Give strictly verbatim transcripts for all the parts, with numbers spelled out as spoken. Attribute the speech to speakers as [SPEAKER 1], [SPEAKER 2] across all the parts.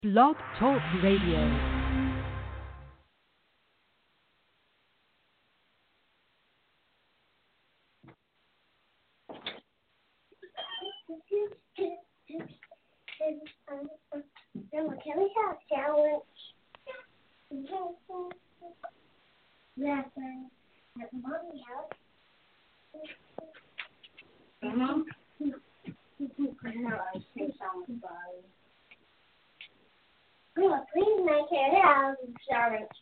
[SPEAKER 1] Blog Talk Radio.
[SPEAKER 2] Grandma, can we have a sandwich? Yes, at Mommy's house. Mm-hmm. Grandma, please make it a sandwich.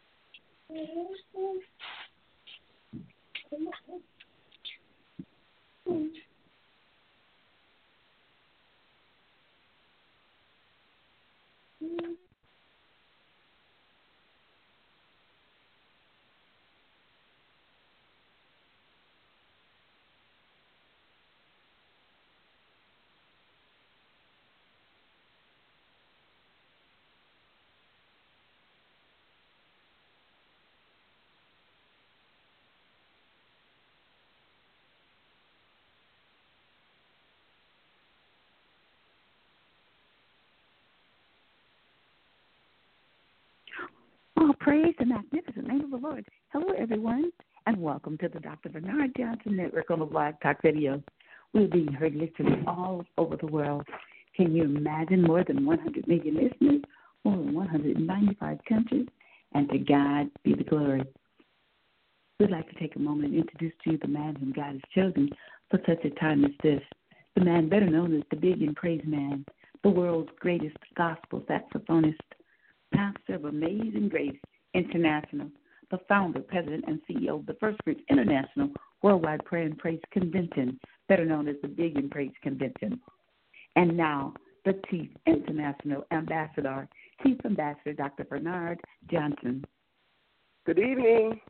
[SPEAKER 3] Oh, praise the magnificent name of the Lord. Hello, everyone, and welcome to the Doctor Bernard Johnson Network on the Blog Talk Radio. We're being heard literally all over the world. Can you imagine more than one hundred million listeners, more than one hundred ninety-five countries, and to God be the glory. We'd like to take a moment and introduce to you the man whom God has chosen for such a time as this, the man better known as the Big and Praise Man, the world's greatest gospel saxophonist, pastor of Amazing Grace International, the founder, president, and C E O of the First Fruits International Worldwide Prayer and Praise Convention, better known as the Big and Praise Convention. And now, the Chief International Ambassador, Chief Ambassador Doctor Bernard Johnson.
[SPEAKER 4] Good evening.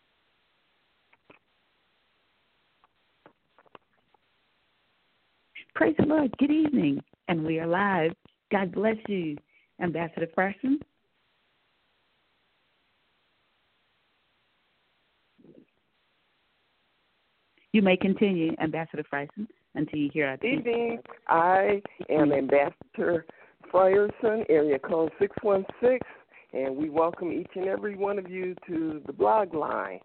[SPEAKER 3] Praise the Lord. Good evening. And we are live. God bless you, Ambassador Farson. You may continue, Ambassador Frison, until you hear our
[SPEAKER 4] Good evening. I am Ambassador Frierson, area code six one six, and we welcome each and every one of you to the blog line.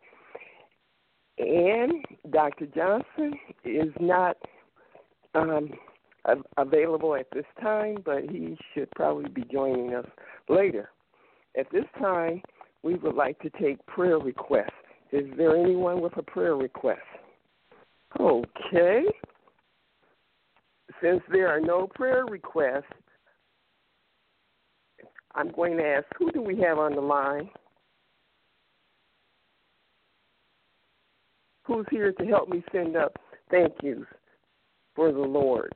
[SPEAKER 4] And Doctor Johnson is not um, available at this time, but he should probably be joining us later. At this time, we would like to take prayer requests. Is there anyone with a prayer request? Okay. Since there are no prayer requests, I'm going to ask, who do we have on the line? Who's here to help me send up thank yous for the Lord?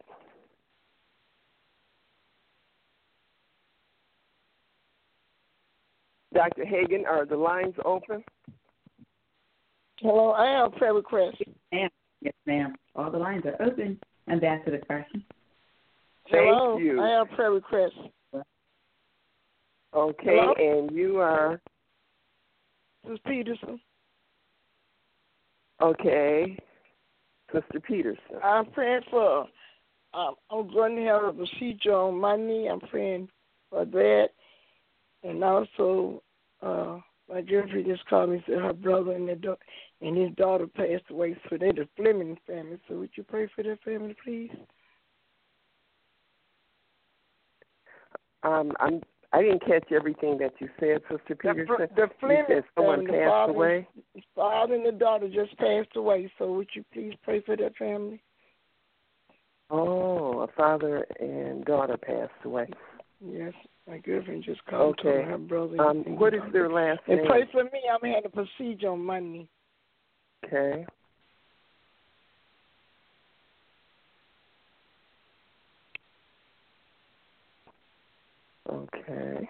[SPEAKER 4] Doctor Hagan, are the lines open?
[SPEAKER 5] Hello, I have a prayer request.
[SPEAKER 3] Yes, ma'am. Yes, ma'am. All the lines are open, Ambassador Carson.
[SPEAKER 4] Thank
[SPEAKER 5] Hello,
[SPEAKER 4] you.
[SPEAKER 5] I have a prayer request.
[SPEAKER 4] Okay,
[SPEAKER 5] Hello?
[SPEAKER 4] and you are?
[SPEAKER 5] This is Peterson.
[SPEAKER 4] Okay, Sister Peterson.
[SPEAKER 5] I'm praying for, um, I'm going to have a procedure on my knee. I'm praying for that. And also, uh, my girlfriend just called me and said her brother and, their da- and his daughter passed away. So they're the Fleming family. So would you pray for their family, please?
[SPEAKER 4] Um, I'm. I didn't catch everything that you said, Sister Peterson.
[SPEAKER 5] The, the Fleming
[SPEAKER 4] you said someone
[SPEAKER 5] family,
[SPEAKER 4] passed
[SPEAKER 5] the father,
[SPEAKER 4] away.
[SPEAKER 5] The father and the daughter just passed away. So would you please pray for their family?
[SPEAKER 4] Oh, a father and daughter passed away.
[SPEAKER 5] Yes, my girlfriend just called
[SPEAKER 4] Okay.
[SPEAKER 5] to her brother.
[SPEAKER 4] Um,
[SPEAKER 5] and
[SPEAKER 4] what is their last
[SPEAKER 5] and
[SPEAKER 4] name?
[SPEAKER 5] pray for me. I'm having a procedure on my knee.
[SPEAKER 4] Okay. Okay.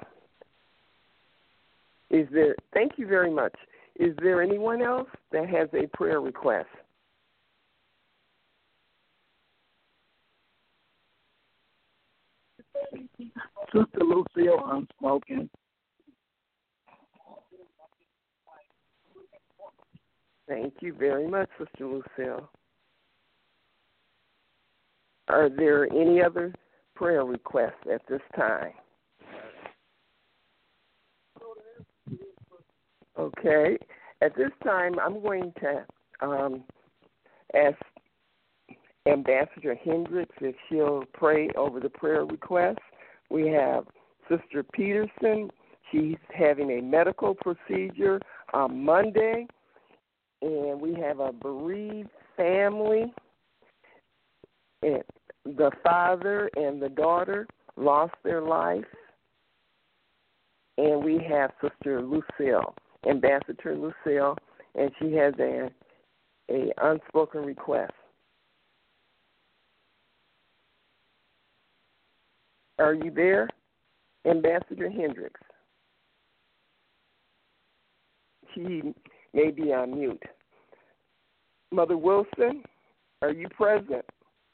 [SPEAKER 4] Is there? Thank you very much. Is there anyone else that has a prayer request?
[SPEAKER 6] Sister Lucille, I'm smoking.
[SPEAKER 4] Thank you very much, Sister Lucille. Are there any other prayer requests at this time? Okay. At this time, I'm going to um, ask Ambassador Hendricks if she'll pray over the prayer request. We have Sister Peterson. She's having a medical procedure on Monday. And we have a bereaved family. And the father and the daughter lost their life. And we have Sister Lucille, Ambassador Lucille, and she has a, a unspoken request. Are you there, Ambassador Hendricks? She may be on mute. Mother Wilson, are you present?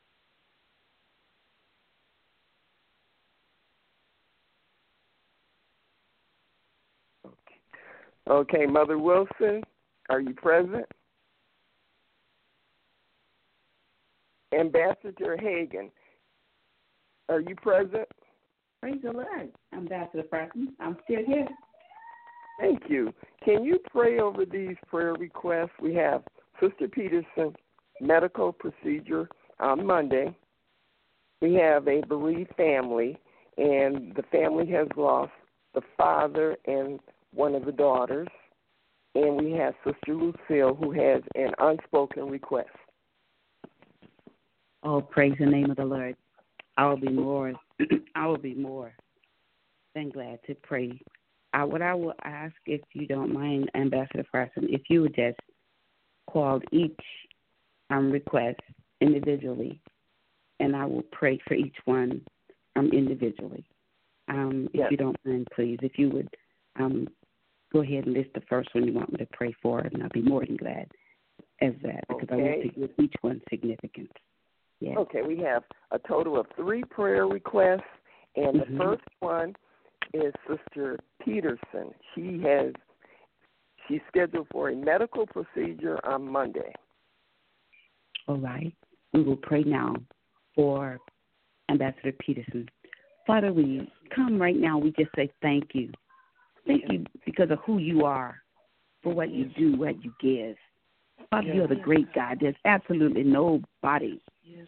[SPEAKER 4] Okay, Mother Wilson, are you present? Ambassador Hagan, are you present?
[SPEAKER 3] Praise the Lord, Ambassador Franklin. I'm still here.
[SPEAKER 4] Thank you. Can you pray over these prayer requests? We have Sister Peterson, medical procedure on Monday. We have a bereaved family, and the family has lost the father and one of the daughters. And we have Sister Lucille, who has an unspoken request.
[SPEAKER 3] Oh, praise the name of the Lord. I will be more, I will be more than glad to pray. I, what I will ask, if you don't mind, Ambassador Franklin, if you would just call each um, request individually, and I will pray for each one um, individually. Um,
[SPEAKER 4] yes.
[SPEAKER 3] If you don't mind, please, if you would um, go ahead and list the first one you want me to pray for, and I'll be more than glad as that, because
[SPEAKER 4] okay.
[SPEAKER 3] I want to give each one significance. Yes.
[SPEAKER 4] Okay, we have a total of three prayer requests, and
[SPEAKER 3] mm-hmm.
[SPEAKER 4] the first one is Sister Peterson. She has she's scheduled for a medical procedure on Monday.
[SPEAKER 3] All right. We will pray now for Ambassador Peterson. Father, we come right now. We just say thank you. Thank you because of who you are, for what you do, what you give. Father, you're the great God. There's absolutely nobody,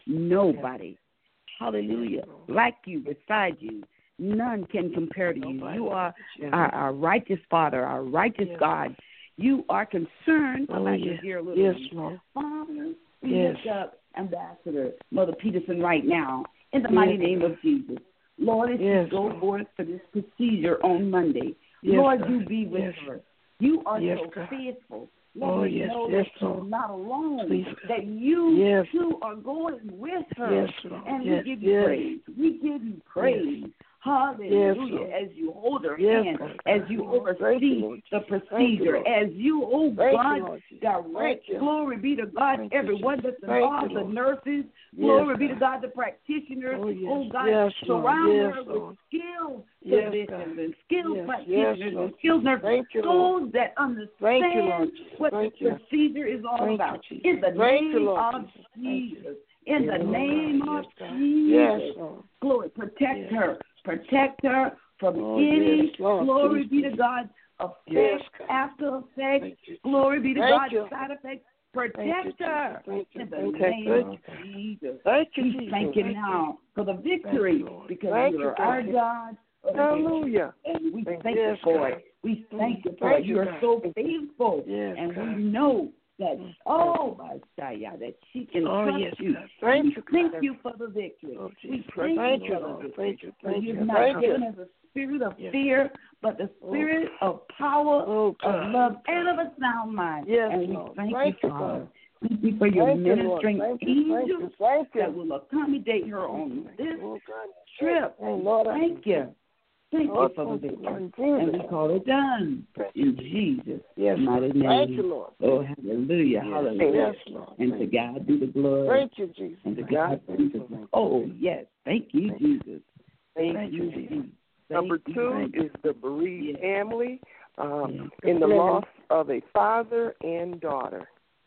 [SPEAKER 3] nobody, hallelujah, like you, beside you. None can compare to you. You are our, our righteous Father, our righteous God. You are concerned
[SPEAKER 5] oh,
[SPEAKER 3] about
[SPEAKER 5] yes.
[SPEAKER 3] your dear little
[SPEAKER 5] yes,
[SPEAKER 3] Lord. Father, we
[SPEAKER 5] yes.
[SPEAKER 3] lift up Ambassador Mother Peterson right now in the yes. mighty name of Jesus. Lord, as
[SPEAKER 5] yes,
[SPEAKER 3] you go
[SPEAKER 5] Lord.
[SPEAKER 3] forth for this procedure on Monday,
[SPEAKER 5] yes,
[SPEAKER 3] Lord,
[SPEAKER 5] God.
[SPEAKER 3] you be with
[SPEAKER 5] yes.
[SPEAKER 3] her. You are
[SPEAKER 5] yes,
[SPEAKER 3] so
[SPEAKER 5] God.
[SPEAKER 3] faithful.
[SPEAKER 5] Oh,
[SPEAKER 3] Lord,
[SPEAKER 5] yes,
[SPEAKER 3] know
[SPEAKER 5] yes,
[SPEAKER 3] that
[SPEAKER 5] Lord.
[SPEAKER 3] she's not alone,
[SPEAKER 5] Please,
[SPEAKER 3] that you
[SPEAKER 5] yes.
[SPEAKER 3] too are going with her.
[SPEAKER 5] Yes, Lord.
[SPEAKER 3] And
[SPEAKER 5] yes,
[SPEAKER 3] we give you
[SPEAKER 5] yes.
[SPEAKER 3] praise. We give you praise.
[SPEAKER 5] Yes.
[SPEAKER 3] Hallelujah.
[SPEAKER 5] Yes,
[SPEAKER 3] as you hold her
[SPEAKER 5] yes,
[SPEAKER 3] hand,
[SPEAKER 5] God.
[SPEAKER 3] as you oversee
[SPEAKER 5] you,
[SPEAKER 3] the procedure,
[SPEAKER 5] you,
[SPEAKER 3] as you, oh
[SPEAKER 5] Thank
[SPEAKER 3] God,
[SPEAKER 5] you,
[SPEAKER 3] direct,
[SPEAKER 5] you.
[SPEAKER 3] glory be to God,
[SPEAKER 5] Thank
[SPEAKER 3] everyone
[SPEAKER 5] you,
[SPEAKER 3] that's
[SPEAKER 5] Thank
[SPEAKER 3] involved,
[SPEAKER 5] you,
[SPEAKER 3] the nurses,
[SPEAKER 5] yes,
[SPEAKER 3] glory be
[SPEAKER 5] God.
[SPEAKER 3] to God, the practitioners,
[SPEAKER 5] oh, yes.
[SPEAKER 3] oh God,
[SPEAKER 5] yes,
[SPEAKER 3] surround
[SPEAKER 5] yes,
[SPEAKER 3] her
[SPEAKER 5] Lord.
[SPEAKER 3] with skilled
[SPEAKER 5] yes,
[SPEAKER 3] physicians
[SPEAKER 5] God.
[SPEAKER 3] and skilled
[SPEAKER 5] yes,
[SPEAKER 3] practitioners
[SPEAKER 5] yes,
[SPEAKER 3] and skilled nurses,
[SPEAKER 5] Thank you,
[SPEAKER 3] those that understand
[SPEAKER 5] Thank you, Lord.
[SPEAKER 3] what
[SPEAKER 5] Thank
[SPEAKER 3] the
[SPEAKER 5] you.
[SPEAKER 3] procedure is all
[SPEAKER 5] Thank
[SPEAKER 3] about.
[SPEAKER 5] You,
[SPEAKER 3] in the
[SPEAKER 5] Thank
[SPEAKER 3] name
[SPEAKER 5] you, Lord
[SPEAKER 3] of
[SPEAKER 5] Jesus.
[SPEAKER 3] Jesus. In the
[SPEAKER 5] yes,
[SPEAKER 3] name
[SPEAKER 5] God.
[SPEAKER 3] of
[SPEAKER 5] yes,
[SPEAKER 3] Jesus.
[SPEAKER 5] Yes, Lord.
[SPEAKER 3] Glory, protect
[SPEAKER 5] yes.
[SPEAKER 3] her. Protect her from
[SPEAKER 5] oh,
[SPEAKER 3] any,
[SPEAKER 5] yes, Lord.
[SPEAKER 3] glory
[SPEAKER 5] Please,
[SPEAKER 3] be to God, effects,
[SPEAKER 5] yes, God.
[SPEAKER 3] after effects,
[SPEAKER 5] you.
[SPEAKER 3] glory be to
[SPEAKER 5] Thank
[SPEAKER 3] God,
[SPEAKER 5] you.
[SPEAKER 3] side effects.
[SPEAKER 5] Thank
[SPEAKER 3] Protect
[SPEAKER 5] you,
[SPEAKER 3] her
[SPEAKER 5] Thank you.
[SPEAKER 3] in the
[SPEAKER 5] Thank
[SPEAKER 3] name
[SPEAKER 5] you.
[SPEAKER 3] of Jesus.
[SPEAKER 5] Thank you,
[SPEAKER 3] We
[SPEAKER 5] Jesus.
[SPEAKER 3] thank you
[SPEAKER 5] Thank
[SPEAKER 3] now for the victory
[SPEAKER 5] you, Lord.
[SPEAKER 3] because
[SPEAKER 5] Thank
[SPEAKER 3] you
[SPEAKER 5] you,
[SPEAKER 3] are our
[SPEAKER 5] God.
[SPEAKER 3] God. of
[SPEAKER 4] Hallelujah.
[SPEAKER 3] victory. And we
[SPEAKER 4] Thank
[SPEAKER 3] thank
[SPEAKER 5] you,
[SPEAKER 3] you for
[SPEAKER 5] God.
[SPEAKER 3] it. We thank you for
[SPEAKER 5] Thank
[SPEAKER 3] it.
[SPEAKER 5] you,
[SPEAKER 3] You are
[SPEAKER 5] God.
[SPEAKER 3] so faithful.
[SPEAKER 5] Yes,
[SPEAKER 3] and
[SPEAKER 5] God.
[SPEAKER 3] we know that,
[SPEAKER 5] Mm.
[SPEAKER 3] oh, my Shia, that she can
[SPEAKER 5] Oh,
[SPEAKER 3] trust
[SPEAKER 5] yes,
[SPEAKER 3] you.
[SPEAKER 5] God. Thank
[SPEAKER 3] we
[SPEAKER 5] you,
[SPEAKER 3] thank
[SPEAKER 5] God.
[SPEAKER 3] you for the victory.
[SPEAKER 5] Oh,
[SPEAKER 3] we
[SPEAKER 5] Jesus.
[SPEAKER 3] thank,
[SPEAKER 5] Thank
[SPEAKER 3] you
[SPEAKER 5] you,
[SPEAKER 3] for the
[SPEAKER 5] Lord.
[SPEAKER 3] victory.
[SPEAKER 5] Thank you.
[SPEAKER 3] For
[SPEAKER 5] Thank
[SPEAKER 3] you've
[SPEAKER 5] you.
[SPEAKER 3] not
[SPEAKER 5] Thank
[SPEAKER 3] given
[SPEAKER 5] you.
[SPEAKER 3] us a spirit of
[SPEAKER 5] Yes.
[SPEAKER 3] fear, but the spirit
[SPEAKER 5] Oh.
[SPEAKER 3] of power,
[SPEAKER 5] Oh,
[SPEAKER 3] of
[SPEAKER 5] God.
[SPEAKER 3] love, and of a sound mind.
[SPEAKER 5] Yes,
[SPEAKER 3] and we
[SPEAKER 5] Lord.
[SPEAKER 3] thank,
[SPEAKER 5] Thank
[SPEAKER 3] you,
[SPEAKER 5] you,
[SPEAKER 3] Father.
[SPEAKER 5] God.
[SPEAKER 3] Thank you for your
[SPEAKER 5] Thank you, Lord.
[SPEAKER 3] ministering
[SPEAKER 5] Thank you. Thank
[SPEAKER 3] angels
[SPEAKER 5] you. Thank you.
[SPEAKER 3] that will accommodate her on this
[SPEAKER 5] Oh, God.
[SPEAKER 3] trip.
[SPEAKER 5] Oh, Lord, I
[SPEAKER 3] Thank you. Thank
[SPEAKER 5] Lord,
[SPEAKER 3] you for the
[SPEAKER 5] thank you,
[SPEAKER 3] victory.
[SPEAKER 5] Lord.
[SPEAKER 3] And we call it done in Jesus'
[SPEAKER 5] Yes,
[SPEAKER 3] mighty name.
[SPEAKER 5] Thank you, Lord.
[SPEAKER 3] Oh, hallelujah,
[SPEAKER 5] Yes,
[SPEAKER 3] hallelujah.
[SPEAKER 5] yes, Lord.
[SPEAKER 3] And to God be the glory.
[SPEAKER 5] Thank you, Jesus.
[SPEAKER 3] And to
[SPEAKER 5] Thank
[SPEAKER 3] God
[SPEAKER 5] you.
[SPEAKER 3] be the glory. Oh, yes. Thank you,
[SPEAKER 5] Thank you.
[SPEAKER 3] Jesus. Thank,
[SPEAKER 5] Thank
[SPEAKER 3] you,
[SPEAKER 5] you,
[SPEAKER 3] Jesus.
[SPEAKER 5] Jesus.
[SPEAKER 4] Number
[SPEAKER 3] Thank
[SPEAKER 4] two
[SPEAKER 3] you.
[SPEAKER 4] is the bereaved
[SPEAKER 3] Yes.
[SPEAKER 4] family um,
[SPEAKER 3] Yes.
[SPEAKER 4] in the loss of a father and daughter.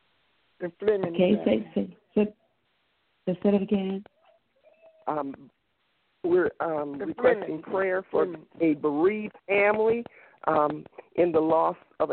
[SPEAKER 5] The Fleming
[SPEAKER 3] Okay,
[SPEAKER 5] family.
[SPEAKER 3] say, say, say, say, say it again.
[SPEAKER 4] Um, we're um,
[SPEAKER 5] The
[SPEAKER 4] requesting
[SPEAKER 5] Fleming.
[SPEAKER 4] prayer for
[SPEAKER 5] Fleming.
[SPEAKER 4] a bereaved family um, in the loss of a